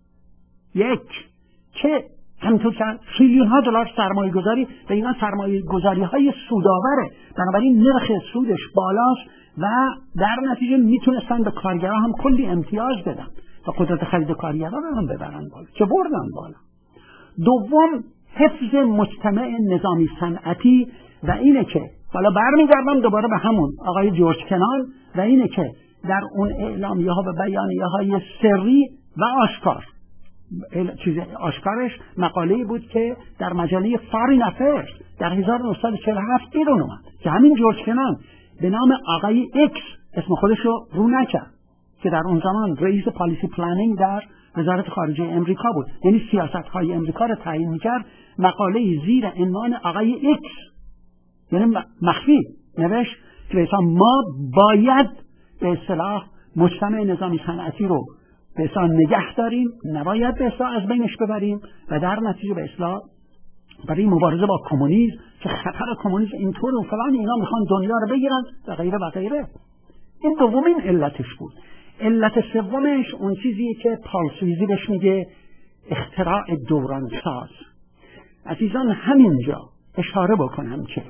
یک که همینطور که تریلیون ها دلار سرمایه گذاری و اینا سرمایه گذاری های سودآوره، بنابراین نرخ سودش بالاست و در نتیجه میتونستن به کارگرها هم کلی امتیاز بدن و قدرت خرید کارگرها رو هم ببرن بالا که بردن بالا. دوم، حفظ مجتمع نظامی صنعتی و اینه که حالا برمیگردم دوباره به همون آقای جورج کنان و اینه که در اون اعلامیه ها و بیانیه های سری و آشکار، چیز آشکارش مقاله‌ای بود که در مجله فارین افیرز در 1947 بیرون اومد که همین جورج کنان به نام آقای ایکس اسم خودش رو نکرد که در اون زمان رئیس پالیسی پلنینگ در وزارت خارجه امریکا بود، یعنی سیاست‌های امریکا رو تعیین می‌کرد. مقاله‌ای زیر عنوان آقای ایکس یعنی مخفی نوشت که مثلا ما باید به اصطلاح مجتمع نظامی صنعتی رو به اصطلاح نگه داریم، نباید به اصطلاح از بینش ببریم و در نتیجه به اصطلاح برای مبارزه با کمونیسم که خطر کمونیسم اینطور و فلان اینا میخوان دنیا رو بگیرن و غیره و غیره. این دومین علتش بود. علت سومش اون چیزیه که پال سویزی بهش میگه اختراع دوران ساز. عزیزان همینجا اشاره بکنم که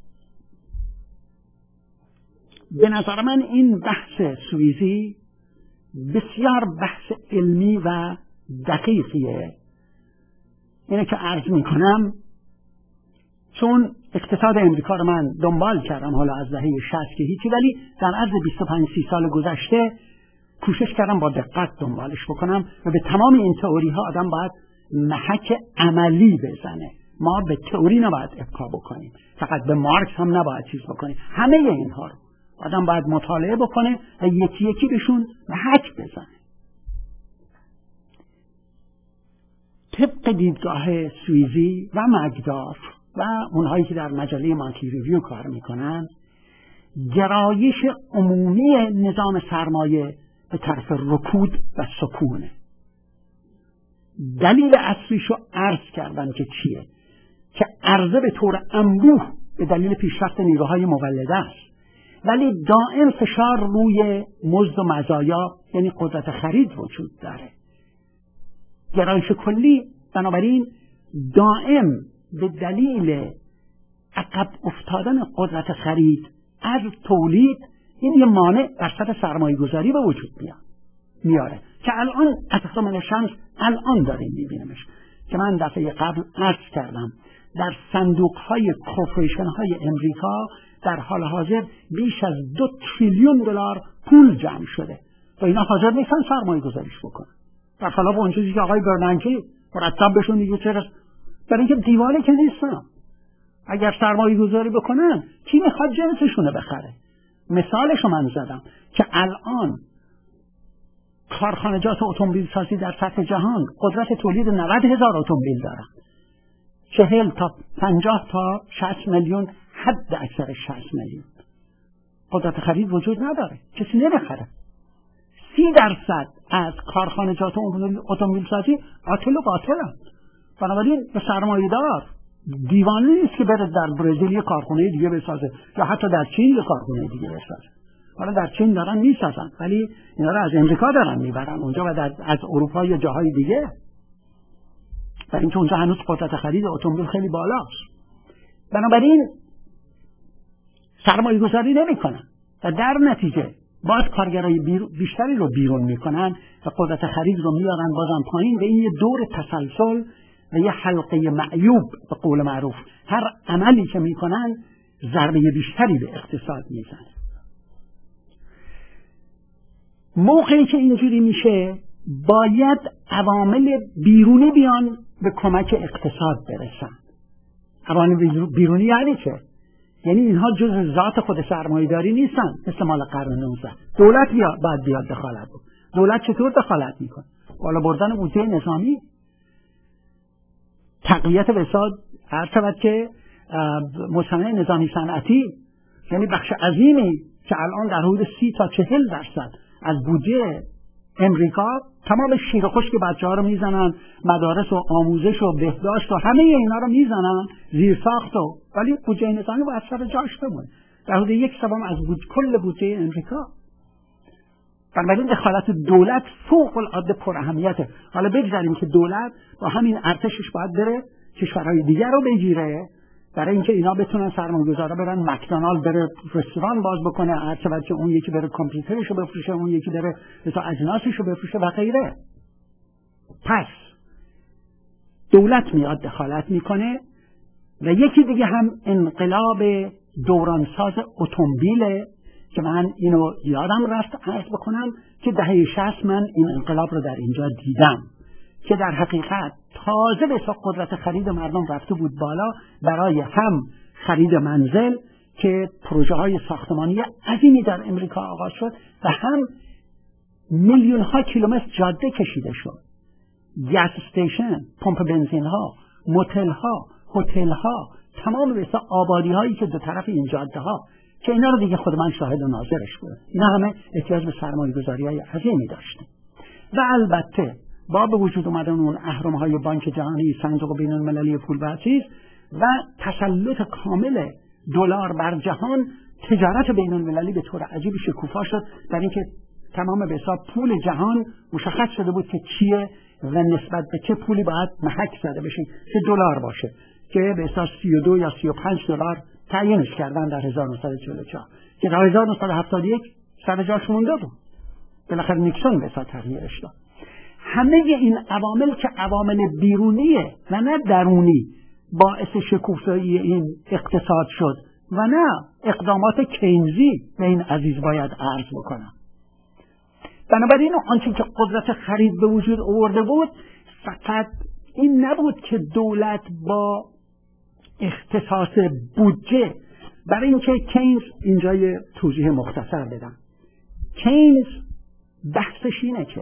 به نظر من این بحث سویزی بسیار بحث علمی و دقیقیه. اینه که عرض میکنم چون اقتصاد امریکا رو من دنبال کردم حالا از دهه 60 که هیچی، ولی در عرض 25-30 سال گذشته کوشش کردم با دقت دنبالش بکنم و به تمام این تئوری ها آدم باید محک عملی بزنه. ما به تئوری نباید ابقا بکنیم، فقط به مارکس هم نباید چیز بکنیم، همه اینها رو آدم باید مطالعه بکنه و یکی یکی بهشون محک بزنه. طبق دیدگاه سویزی و مگداف و اونهایی که در مجله مانتی ریویو کار میکنن، گرایش عمومی نظام سرمایه به طرف رکود و سکونه. دلیل اصلیشو عرض کردن که چیه؟ که عرضه به طور انبوه به دلیل پیشرفت نیروهای مولده است، ولی دائم فشار روی مزد و مزایا یعنی قدرت خرید وجود داره. گرایش کلی بنابراین دائم به دلیل عقب افتادن قدرت خرید از تولید این یه مانع در سطح سرمایه گذاری به وجود میاره که الان از زمان شمس الان داریم میبینیمش که من دفعه قبل عرض کردم در صندوق های کورپوریشن های امریکا در حال حاضر بیش از 2 تریلیون دلار پول جمع شده و اینا حاضر نیستن سرمایه گذاریش بکنن، در خلاف اون چیزی که آقای برنانکی مرتب بهشون میگه چرا، برای اینکه دیوانه که نیستن. اگر سرمایه گذاری بکنن کی میخواد جنسشونه بخره؟ مثالشو من زدم که الان کارخانجات اتومبیل سازی در سطح جهان قدرت تولید 90,000 اتومبیل دارن، 40 تا 50 تا 60 میلیون، حد اکثر 60 میلیون. قدرت خرید وجود نداره، کسی نمیخره. 30% از کارخانجات اتومبیل سازی عاطل و باطلن. بنابراین به سرمایه‌دار دیوانه نیست که بره در برزیل یه کارخونه دیگه بسازه یا حتی در چین یه کارخونه دیگه بسازه. حالا در چین دارن میسازن ولی اینا رو از امریکا دارن میبرن اونجا و از اروپا یا جاهای دیگه، برای اینکه اونجا هنوز قدرت خرید اتومبیل خیلی بالاست. بنابراین سرمایه گذاری نمیکنن و در نتیجه باز کارگرای بیشتری رو بیرون میکنن و قدرت خرید رو میارن بازم پایین و این یه دور تسلسل و یه حلقه معیوب به قول معروف. هر عملی که میکنن ضربه بیشتری به اقتصاد میزنه. موقعی که اینجوری میشه باید عوامل بیرونی بیان به کمک اقتصاد برسن. عوامل بیرونی یعنی چه؟ یعنی اینها جز ذات خود سرمایه‌داری نیستن مثل مال قرن 19. دولت باید بیاد دخالت بود. دولت چطور دخالت میکنه؟ بالا بردن بودجه نظامی، تقویت اقتصاد، هر شود که مصنع نظامی صنعتی، یعنی بخش عظیمی که الان در حدود 30 تا 40% از بودجه امریکا تمام شیر و خشک بچه‌ها رو میزنن، مدارس و آموزش و بهداشت و همه اینا رو میزنن، زیرساخت ولی بودجه نظامی باید سر جاش بمونه. در حدود 1/3 از کل بودجه امریکا. بنابراین دخالت دولت فوق العاده پر اهمیته. حالا بگذاریم که دولت با همین ارتشش باید بره کشورهای دیگر رو بگیره برای اینکه اینا بتونن سرمایه‌گذارا برن مکدونالد بره رستوران باز بکنه، هر چقدر که اون یکی بره کامپیوترشو بفروشه، اون یکی بره مثلا اجناسشو بفروشه و غیره. پس دولت میاد دخالت میکنه و یکی دیگه هم انقلاب دورانساز اتومبیل که من اینو یادم رفت عرض بکنم که دهه 60 من این انقلاب رو در اینجا دیدم که در حقیقت تازه به قدرت خرید مردم رفته بود بالا برای هم خرید منزل که پروژه های ساختمانی عظیمی در امریکا آغاز شد و هم میلیون ها کیلومتر جاده کشیده شد، گاز استیشن، پمپ بنزین ها، موتل ها، هتل ها، تمام مثلا آبادی هایی که دو طرف این جاده ها که اینا رو دیگه خود من شاهد و ناظرش بودم. اینا همه احتیاج به سرمایه گذاری های عظیمی داشتن و البته با به وجود اومدن اون اهرم‌های بانک جهانی، صندوق بین‌المللی پول و چیز و تسلط کامل دلار بر جهان، تجارت بین‌المللی به طور عجیبی شکوفا شد در اینکه تمام به حساب پول جهان مشخص شده بود که چیه و نسبت به چه پولی باید محک زده بشه که دلار باشه که به حساب 32 یا 35 دلار تعیینش کردن در 1944 که در 1971 سر جاش مونده بود. بالاخره نیکسون به حساب تغییرش داد. همه این عوامل که عوامل بیرونیه و نه درونی باعث شکوفایی این اقتصاد شد و نه اقدامات کینزی به این عزیز باید عرض بکنم. بنابراین آنچه که قدرت خرید به وجود آورده بود فقط این نبود که دولت با اختصاص بودجه، برای اینکه کینز اینجا یه توضیح مختصر بدم. کینز بحثش اینه که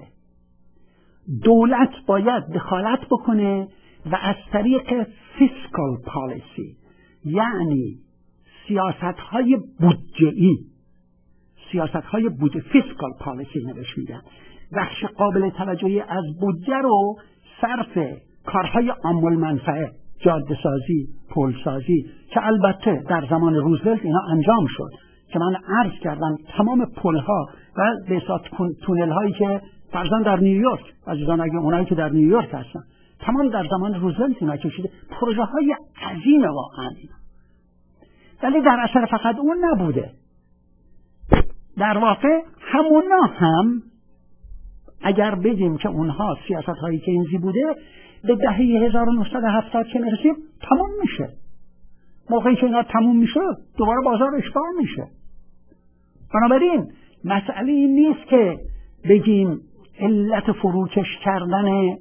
دولت باید دخالت بکنه و از طریق فیسکال پالیسی، یعنی سیاست‌های بودجه‌ای، سیاست‌های بودجه، فیسکال پالیسی نوشته میگن، بخش قابل توجهی از بودجه رو صرف کارهای عام المنفعه، جاده سازی، پل سازی که البته در زمان روزولت اینا انجام شد که من عرض کردم تمام پل‌ها و به اصطلاح تونل‌هایی که فرضاً در نیویورک، عزیزان اگه اونایی که در نیویورک هستن تمام در زمان روزولت اینا کشیده، پروژه های عظیم واقعا اینا. ولی در اثر فقط اون نبوده، در واقع همونا هم اگر بگیم که اونها سیاست هایی که اینزی بوده به دهه 1970 که میرسیم تموم میشه. موقعی که اینا تموم میشه دوباره بازار اشباع میشه. بنابراین مسئله این نیست که بگیم علت فروکش کردن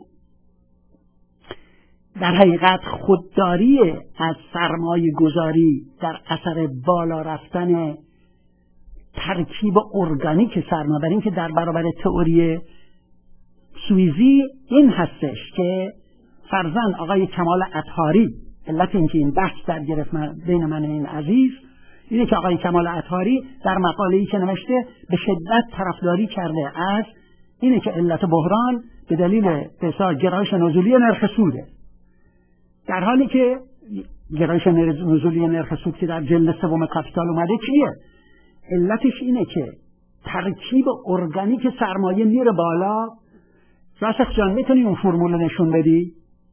در حقیقت خودداری از سرمایه گذاری در اثر بالا رفتن ترکیب ارگانیک سرمایه، برای اینکه در برابر تئوری سویزی این هستش که فرزند آقای کمال اطهاری، علت اینکه این بحث در گرفت بین من و این عزیز اینه که آقای کمال اطهاری در مقاله‌ای که نوشته به شدت طرفداری کرده از اینه که علت بحران به دلیل گرایش نزولی نرخ سوده، در حالی که گرایش نزولی نرخ سود که در جلد سوم کاپیتال اومده چیه؟ علتش اینه که ترکیب ارگانیک سرمایه میره بالا. راسخ جان میتونی اون فرمول نشون بدی؟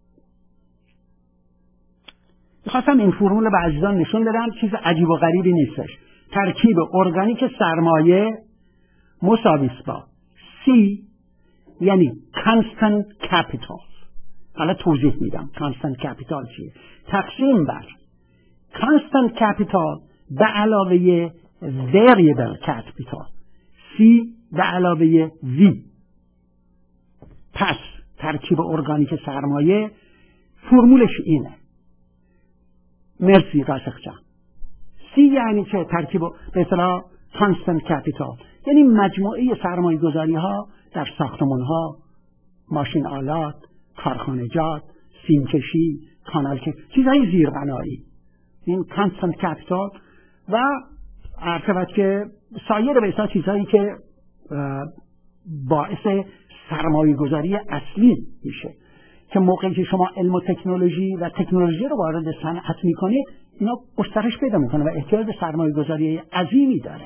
میخواستم این فرمول به عزیزان نشون بدم، چیز عجیب و غریبی نیستش. ترکیب ارگانیک سرمایه مساویس با C یعنی constant capital. حالا توضیح میدم constant capital چیه. تقسیم بر constant capital به علاوه variable capital C به علاوه V. پس ترکیب ارگانیک سرمایه فرمولش اینه. مرسی راسخ جان. C یعنی چه؟ ترکیب به اصطلاح constant capital یعنی مجموعه سرمایه گذاری ها در ساختمان ها، ماشین آلات، کارخانجات، سیمکشی، کانال کشی، چیزهای زیربنایی، این constant capital و عرض که سایر به اصطلاح چیزهایی که باعث سرمایه گذاری اصلی میشه که موقعی که شما علم و تکنولوژی رو وارد صنعت میکنید اینا گسترش پیدا میکنه و احتیاج به سرمایه گذاری عظیمی داره.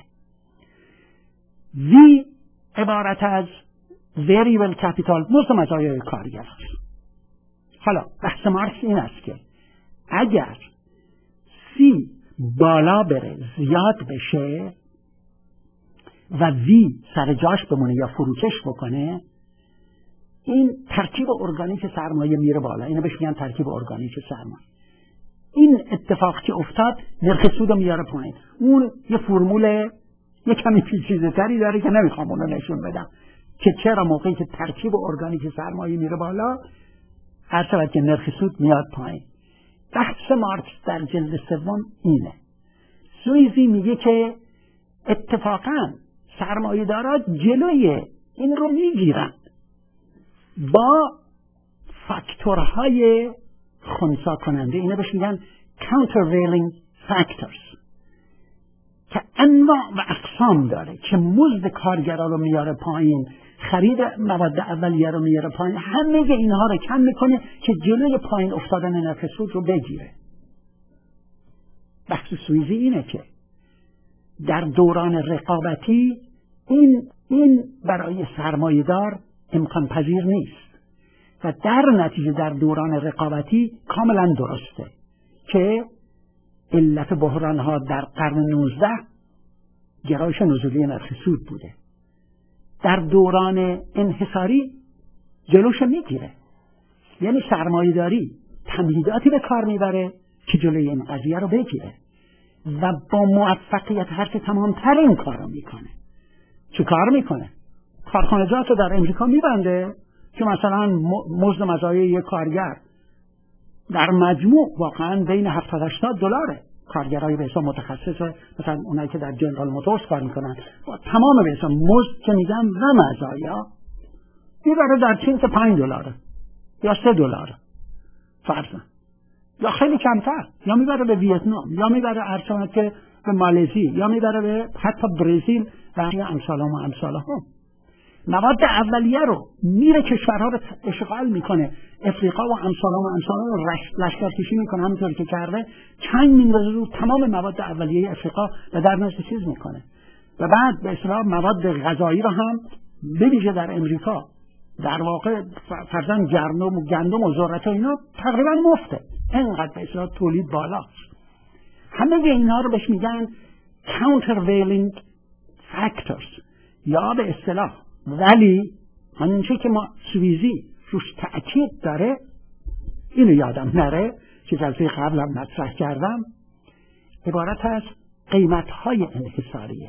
V عبارت از variable capital مزد مزایای کارگر است. حالا بحث مارکس این است که اگر C بالا بره، زیاد بشه و V سر جاش بمونه یا فروکش بکنه، این ترکیب ارگانیک سرمایه میره بالا. اینو بهش میگن ترکیب ارگانیک سرمایه. این اتفاق که افتاد نرخ سود رو میاره پایین. اون یه فرمول یه کمی پیچیده‌تری داره که نمیخوام اونو نشون بدم که چرا موقعی که ترکیب ارگانیک سرمایه میره بالا هر چقدر که نرخ سود میاد پایین. بحث مارکس در جلد سوم اینه. سویزی میگه که اتفاقا سرمایه‌دارا جلوی این رو میگیرن با فاکتورهای خنثی کننده، اینا بهش میگن countervailing factors که انواع و اقسام داره که مزد کارگرا رو میاره پایین، خرید مواد اولیه رو میاره پایین، همه اینها رو کم میکنه که جلوی پایین افتادن نرخ سود رو بگیره. بحث سویزی اینه که در دوران رقابتی این برای سرمایه‌دار امکان پذیر نیست و در نتیجه در دوران رقابتی کاملا درسته که علت بحران ها در قرن 19 گرایش نزولی نرخ سود بوده. در دوران انحصاری جلوش میگیره، یعنی سرمایه‌داری تمهیداتی به کار میبره که جلوی این قضیه رو بگیره و با موفقیت هر که تمامتر این کار رو میکنه. چه کار میکنه؟ کارخانجات رو در امریکا میبنده که مثلا مزد مزایای یک کارگر در مجموع واقعا بین 70-80 دلاره. کارگرای به حساب متخصص مثلا اونایی که در جنرال موتورز کار میکنن با تمام به حساب مزد که میگم و مزایا میبره در چین که 5 دلاره یا 3 دلاره فرضاً، یا خیلی کمتر، یا میبره به ویتنام، یا میبره ارشاد که به مالزی، یا میبره به حتی برزیل و امثالهم. مواد اولیه رو میره کشورها رو اشغال میکنه، افریقا و امثالهم رو لشکرکشی میکنه، همینطور که کرده چنگ میندازه رو تمام مواد اولیه افریقا و در نزد چیز میکنه و بعد به اصطلاح مواد غذایی رو هم بویژه در امریکا در واقع فرضاً گندم و ذرت و اینا تقریبا مفته، اینقدر به اصطلاح تولید بالاست. همه اینا رو بهش میگن countervailing factors یا به اصطلاح. ولی آنچه که ما سویزی روش تأکید داره، اینو یادم نره که جلسه قبل هم مطرح کردم، عبارت از قیمت‌های انحصاریه.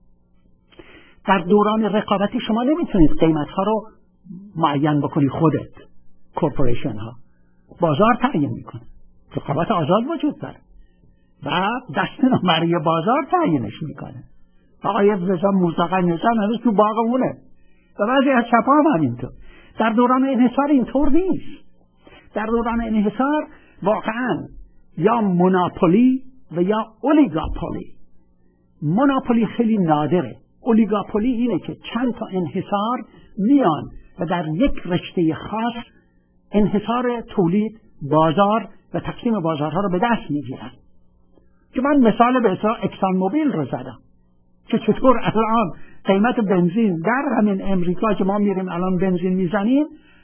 در دوران رقابتی شما نمیتونید قیمت‌ها رو معین بکنی خودت، کورپوریشن ها بازار تعیین میکنه، رقابت آزاد وجود داره و دسته‌نامه بازار تعیینش میکنه. آقای رضا موسیقی هنوز تو باغمونه و بعضی از چپا هم همینطور. در دوران انحصار اینطور نیست. در دوران انحصار واقعا یا مونوپولی و یا اولیگاپولی. مونوپولی خیلی نادره. اولیگاپولی اینه که چند تا انحصار میان و در یک رشته خاص انحصار تولید، بازار و تقسیم بازارها رو به دست میگیرن. که من مثال به اصلا اکسان موبیل رو زدم که چطور الان قیمت بنزین در همین امریکا که ما میریم الان بنزین میزنیم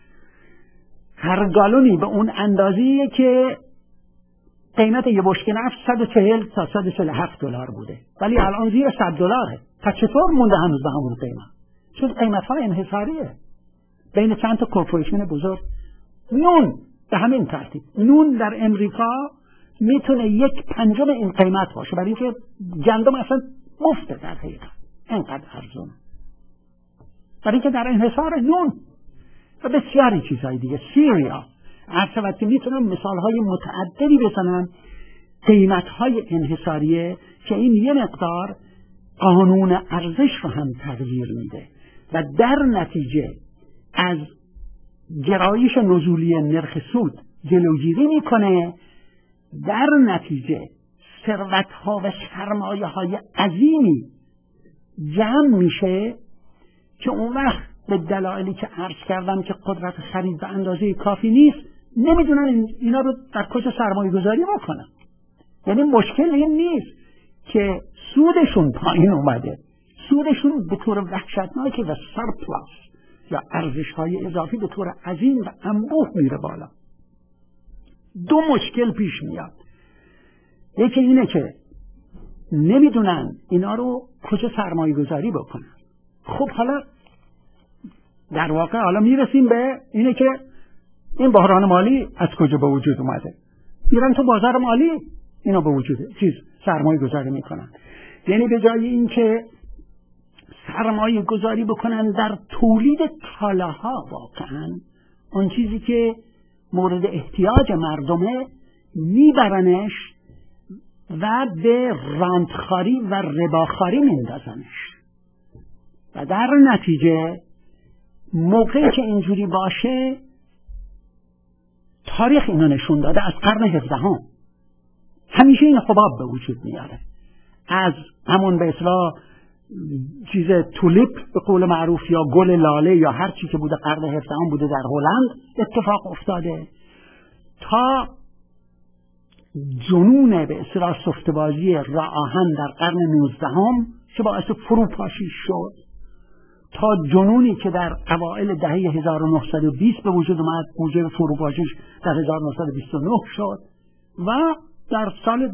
هر گالونی به اون اندازه‌ایه که قیمت یه بشکه نفت 140 تا 147 دلار بوده، ولی الان زیر 100 دلاره. پس چطور مونده هنوز به همون قیمت؟ چون قیمت‌ها انحصاریه بین چند تا کورپوریشن بزرگ. نون به همین ترتیب، نون در امریکا میتونه 1/5 این قیمت باشه، برای اینکه گندم اصلا مفته در حقیقت، اینقدر ارزونه، برای اینکه در انحصار نون و بسیاری چیزهای دیگه. سیریا عرض که میتونم مثالهای متعددی بزنم قیمتهای انحصاریه که این یه مقدار قانون ارزش رو هم تغییر میده و در نتیجه از گرایش نزولی نرخ سود جلوگیری میکنه. در نتیجه ثروت‌ها و سرمایه‌های عظیمی جمع میشه که اون وقت به دلایلی که عرض کردم که قدرت خرید به اندازه کافی نیست، نمیدونن اینا رو در کجا سرمایه گذاری بکنن. یعنی مشکل این نیست که سودشون پایین اومده، سودشون به طور وحشتناکی و سرپلاس یا ارزش‌های اضافی به طور عظیم و انبوه میره بالا. دو مشکل پیش میاد. یکی اینه که نمیدونن اینا رو کجا سرمایه گذاری بکنن. خب حالا در واقع حالا میرسیم به اینه که این بحران مالی از کجا به وجود اومده. میرن تو بازار مالی اینا به وجود سرمایه گذاری میکنن. یعنی به جای این که سرمایه گذاری بکنن در تولید کالاها، واقعا اون چیزی که مورد احتیاج مردمه میبرنش و به رانتخاری و رباخاری میندازنش و در نتیجه موقعی که اینجوری باشه، تاریخ اینو نشون داده از قرن 17 همیشه این حباب به وجود میاره. از همون به اصطلاح چیز تولیپ به قول معروف یا گل لاله یا هر چی که بوده قرن 17 بوده در هلند اتفاق افتاده، تا جنون به اصطلاح سفته‌بازی راه آهن در قرن 19 که باعث فروپاشی شد، تا جنونی که در اوائل دهه 1920 به وجود اومد، موجب فروپاشیش در 1929 شد و در سال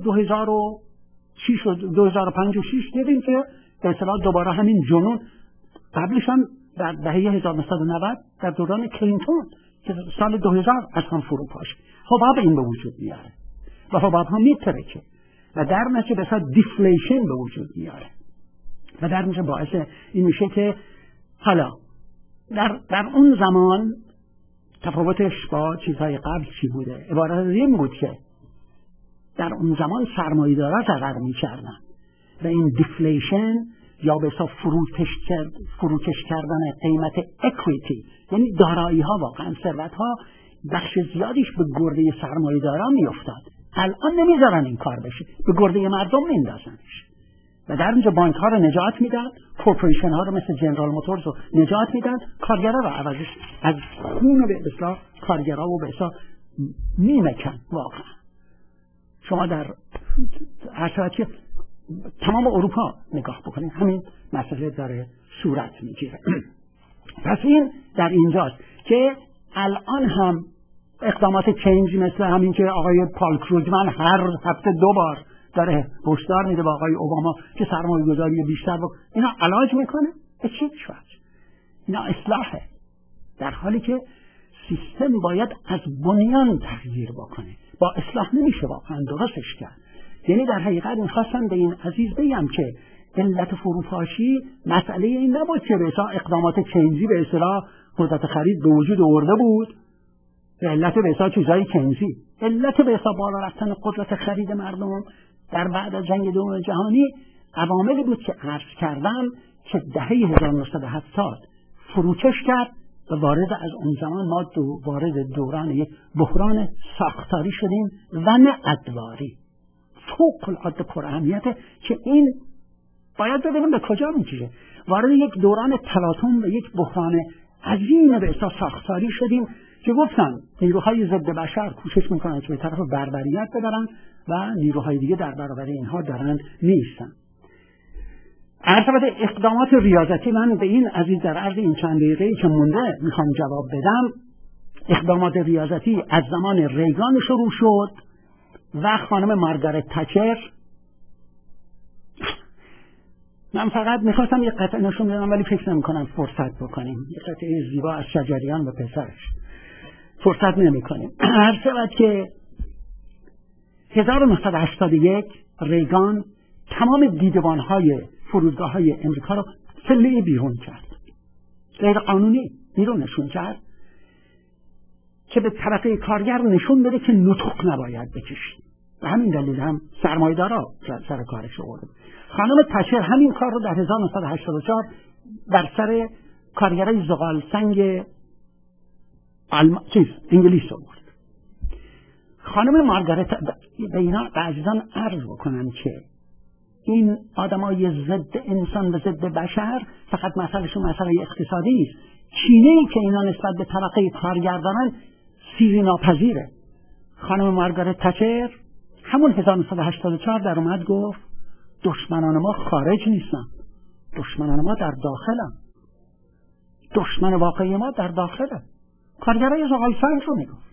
2006 و 2005 و 6 دیدیم که به اصطلاح دوباره همین جنون، قبلش هم در دهه 1990 در دوران کلینتون که سال 2000 از هم فروپاش، حباب این به وجود میاره و حباب ها میترکه و در نتیجه به اصطلاح دیفلیشن به وجود میاره و در نتیجه باعث این میشه که حالا در اون زمان تفاوتش با چیزهای قبل چی بوده؟ عبارت از این بود که در اون زمان سرمایه‌دارا ضرر می‌کردن و این دیفلیشن یا به اصطلاح فروکش کردن قیمت اکویتی، یعنی دارایی‌ها، واقعا ثروت‌ها بخش زیادیش به گرده سرمایه‌دارا میافتاد. الان نمیذارن این کار بشه، به گرده مردم میندازنش و در اونجا بانک ها رو نجات میدن، کورپوریشن ها رو مثل جنرال موتورز رو نجات میدن، کارگرا رو عوضش از خون به اصطلاح کارگرا و به اصطلاح میمکن. واقعا شما در حالت تمام اروپا نگاه بکنید همین مسئله داره صورت میگیره. پس این در اینجاست که الان هم اقدامات چینج مثل همین که آقای پال کروگمن هر هفته 2 بار داره هشدار میده به آقای اوباما که سرمایه گذاری بیشتر اینا علاج میکنه. به چه وجه؟ اینا اصلاحه، در حالی که سیستم باید از بنیان تغییر بکنه. با اصلاح نمیشه واقعا درستش کرد. یعنی در حقیقت میخواستم به این عزیز بگم که علت فروپاشی مسئله این نبود که به اصطلاح اقدامات چینجی به اصطلاح قدرت خرید به وجود آورده بود، علت به اصطلاح چیزای چینجی، علت به اصطلاح بالا رفتن قدرت خرید مردم در بعد از جنگ دوم جهانی عواملی بود که عرض کردم که دهه 1970 فروکش کرد و وارد از اون زمان ما وارد دوران یک بحران ساختاری شدیم و نه ادواری. فوق العاده پراهمیته که این باید ببینیم به کجا میکشه. وارد یک دوران تلاطم و یک بحران عظیم به اصطلاح ساختاری شدیم که گفتن نیروهای ضد بشر کوشش میکنن که به طرف بربریت ببرن و نیروهای دیگه در برابر اینها دارن نیستن. البته اقدامات ریاضتی، من به این عزیز در عرض این چند دقیقه‌ای که مونده میخوام جواب بدم. اقدامات ریاضتی از زمان ریگان شروع شد و خانم مارگارت تچر. من فقط میخواستم یک قطعه نشون بدم ولی فکر نمی‌کنم فرصت بکنیم. یک قطعه زیبا از شجریان و پسرش فرصت نمی‌کنیم. هر شود که 1981 ریگان تمام دیدبان‌های فرودگاه‌های امریکا رو فعلی بیرون کرد. غیر قانونی بیرونشون کرد که به طبقه کارگر نشون بده که نطق نباید بکشید. و همین دلیل هم سرمایه‌دارا سر کارش آورد. خانم تچر همین کار رو در 1984 بر سر کارگرای زغال سنگ انگلیس آورد. خانم مارگارت به اینا عزیزان عرض بکنم که این آدمای ضد انسان و ضد بشر فقط مسئلهشون مسئله اقتصادی است. کینه‌ای که اینا نسبت به طبقه کارگر دارن سیری ناپذیره. خانم مارگارت تچر همون 1984 در اومد گفت دشمنان ما خارج نیستن، دشمنان ما در داخلن. دشمن واقعی ما در داخله. کارگرای زغال سنگ رو میگفت.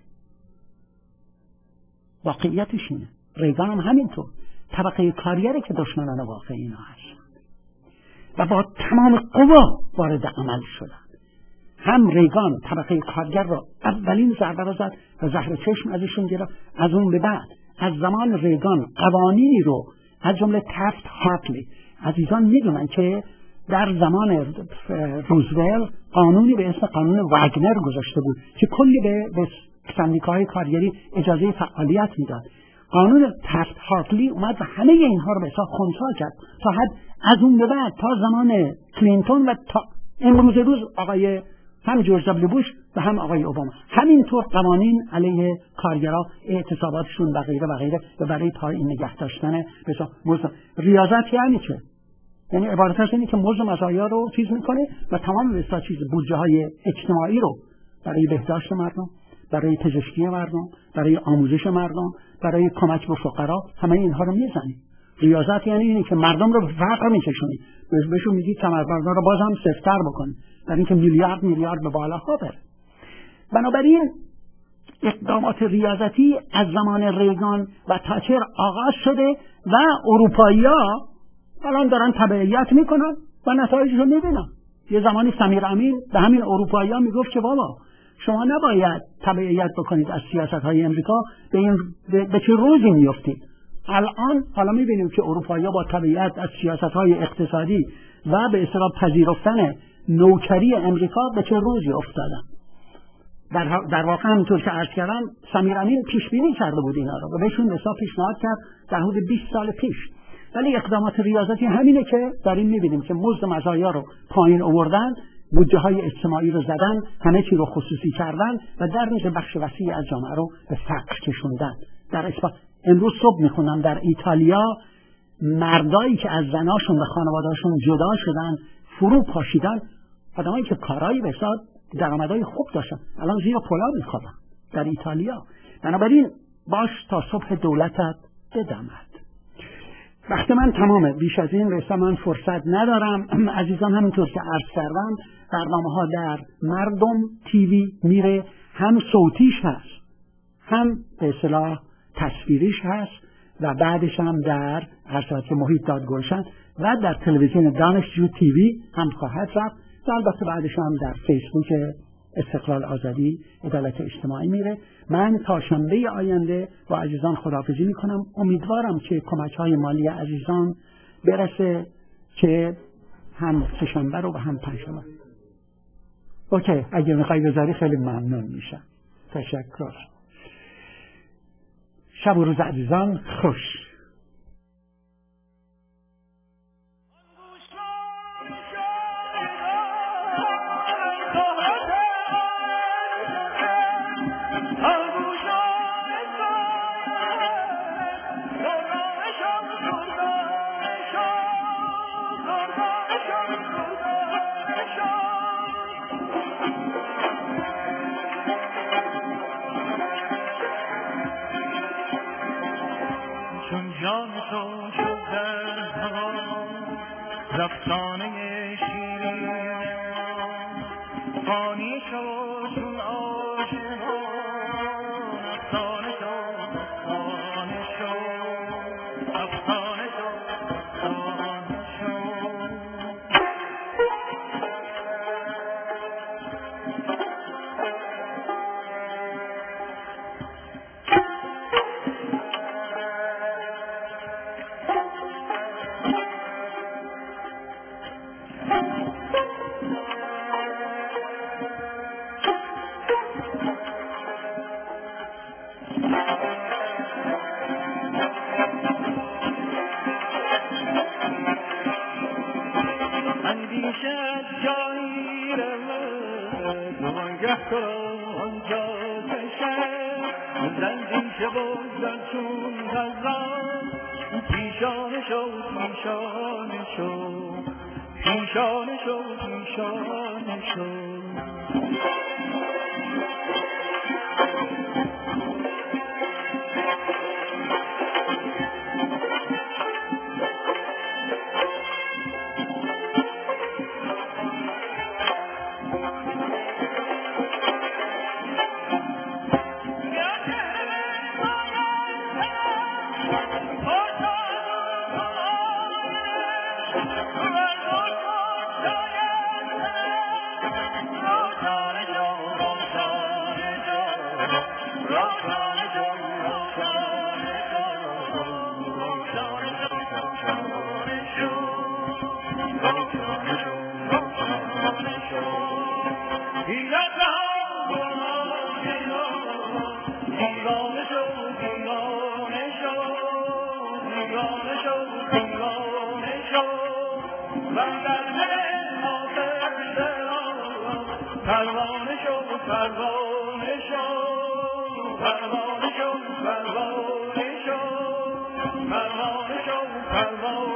واقعیتش اینه. ریگان هم همینطور. طبقه کارگری که دشمنان واقعی اینا هستن و با تمام قوا وارد عمل شدن. هم ریگان طبقه کارگر رو اولین ضربه رو زد و زهر چشم ازشون گرفت. از اون به بعد از زمان ریگان قوانینی رو از جمله تفت هارتلی، عزیزان میدونن که در زمان روزولت قانونی به اسم قانون واگنر گذاشته بود که کلی به سندیکاهای کارگری اجازه فعالیت میداد. قانون تفت هارتلی اومد و همه اینها رو به حساب خنثی کرد تا حد از اون به بعد تا زمان کلینتون و تا امروز روز آقای هم جورج دبلیو بوش و هم آقای اوباما همینطور قوانین علیه کارگرها، اعتصاباتشون و غیره و غیره و برای پایین نگه داشتن مزد. ریاضت یعنی چه؟ یعنی عبارت از اینه که مزد مزایا رو چیز میکنه و تمام به اصطلاح بودجه های اجتماعی رو برای بهداشت مردم، برای پزشکی مردم، برای آموزش مردم، برای کمک به فقرا، همه اینها رو میزنی. ریاضت یعنی اینه که مردم رو فقر میکشونی، بهشون میگی کمربندان رو بازم سفت‌تر بکن برای اینکه میلیارد به بالاها بره. بنابراین اقدامات ریاضتی از رژیم ریگان و تاچر آغاز شده و اروپایی‌ها الان دارن تبعیت میکنن و نتایجش رو میبینن. یه زمانی سمیر امین به همین اروپایی‌ها میگفت که بابا شما نباید تبعیت بکنید از سیاست‌های امریکا، به چه روزی میافتید. الان حالا میبینیم که اروپایی‌ها با تبعیت از سیاست‌های اقتصادی و به اصطلاح پذیرفتن نوکری امریکا به چه روزی افتادن. در واقع همونطور که عرض کردم سمیر امین پیش بینی کرده بود اینا رو و بهشون حساب پیشنهاد کرد در حدود 20 سال پیش. ولی اقدامات ریاضتی همینه که داریم میبینیم که مزد مزایا رو پایین آوردن، بودجه های اجتماعی رو زدن، همه چی رو خصوصی کردن و در نتیجه بخش وسیعی از جامعه رو به فقر کشوندن. در امروز صبح میخونم در ایتالیا مردایی که از زناشون و خانواده‌شون جدا شدن، فرو پاشیدن، آدمایی که کارایی به حساب درآمدهای خوب داشتن الان زیر پلا میخوابن در ایتالیا. بنابراین باش تا صبح دولتت بدمد. وقت من تمامه، بیش از این رسا من فرصت ندارم. عزیزان همینطور که عرض کردم برنامه ها در مردم تیوی میره، هم صوتیش هست هم به اصطلاح تصویریش هست و بعدش هم در ارشاد محیط دادگلشن و در تلویزیون دانشجو تیوی هم خواهد رفت و البته بعدش هم در فیسبوک استقلال آزادی عدالت اجتماعی میره. من تا شنبه آینده با عزیزان خداحافظی میکنم. امیدوارم که کمک‌های مالی عزیزان برسه که هم سه‌شنبه رو و هم پنجشنبه. اوکی، اگه میخوای بذاری خیلی ممنون میشم. تشکر. شب و روز عزیزان خوش. جان تو شد در هوا رفتانه شیرین فانی شد چون عاشقان افسانه شد افسانه شد افسانه شد افسانه شد اندیشت جایی رود وانگه تو آنجا کشد اندیشه بگذر چون غزال پیشانه شو پیشانه شو پیشانه شو پیشانه شو پروانه شو پروانه شو پروانه شو پروانه شو پروانه شو پروانه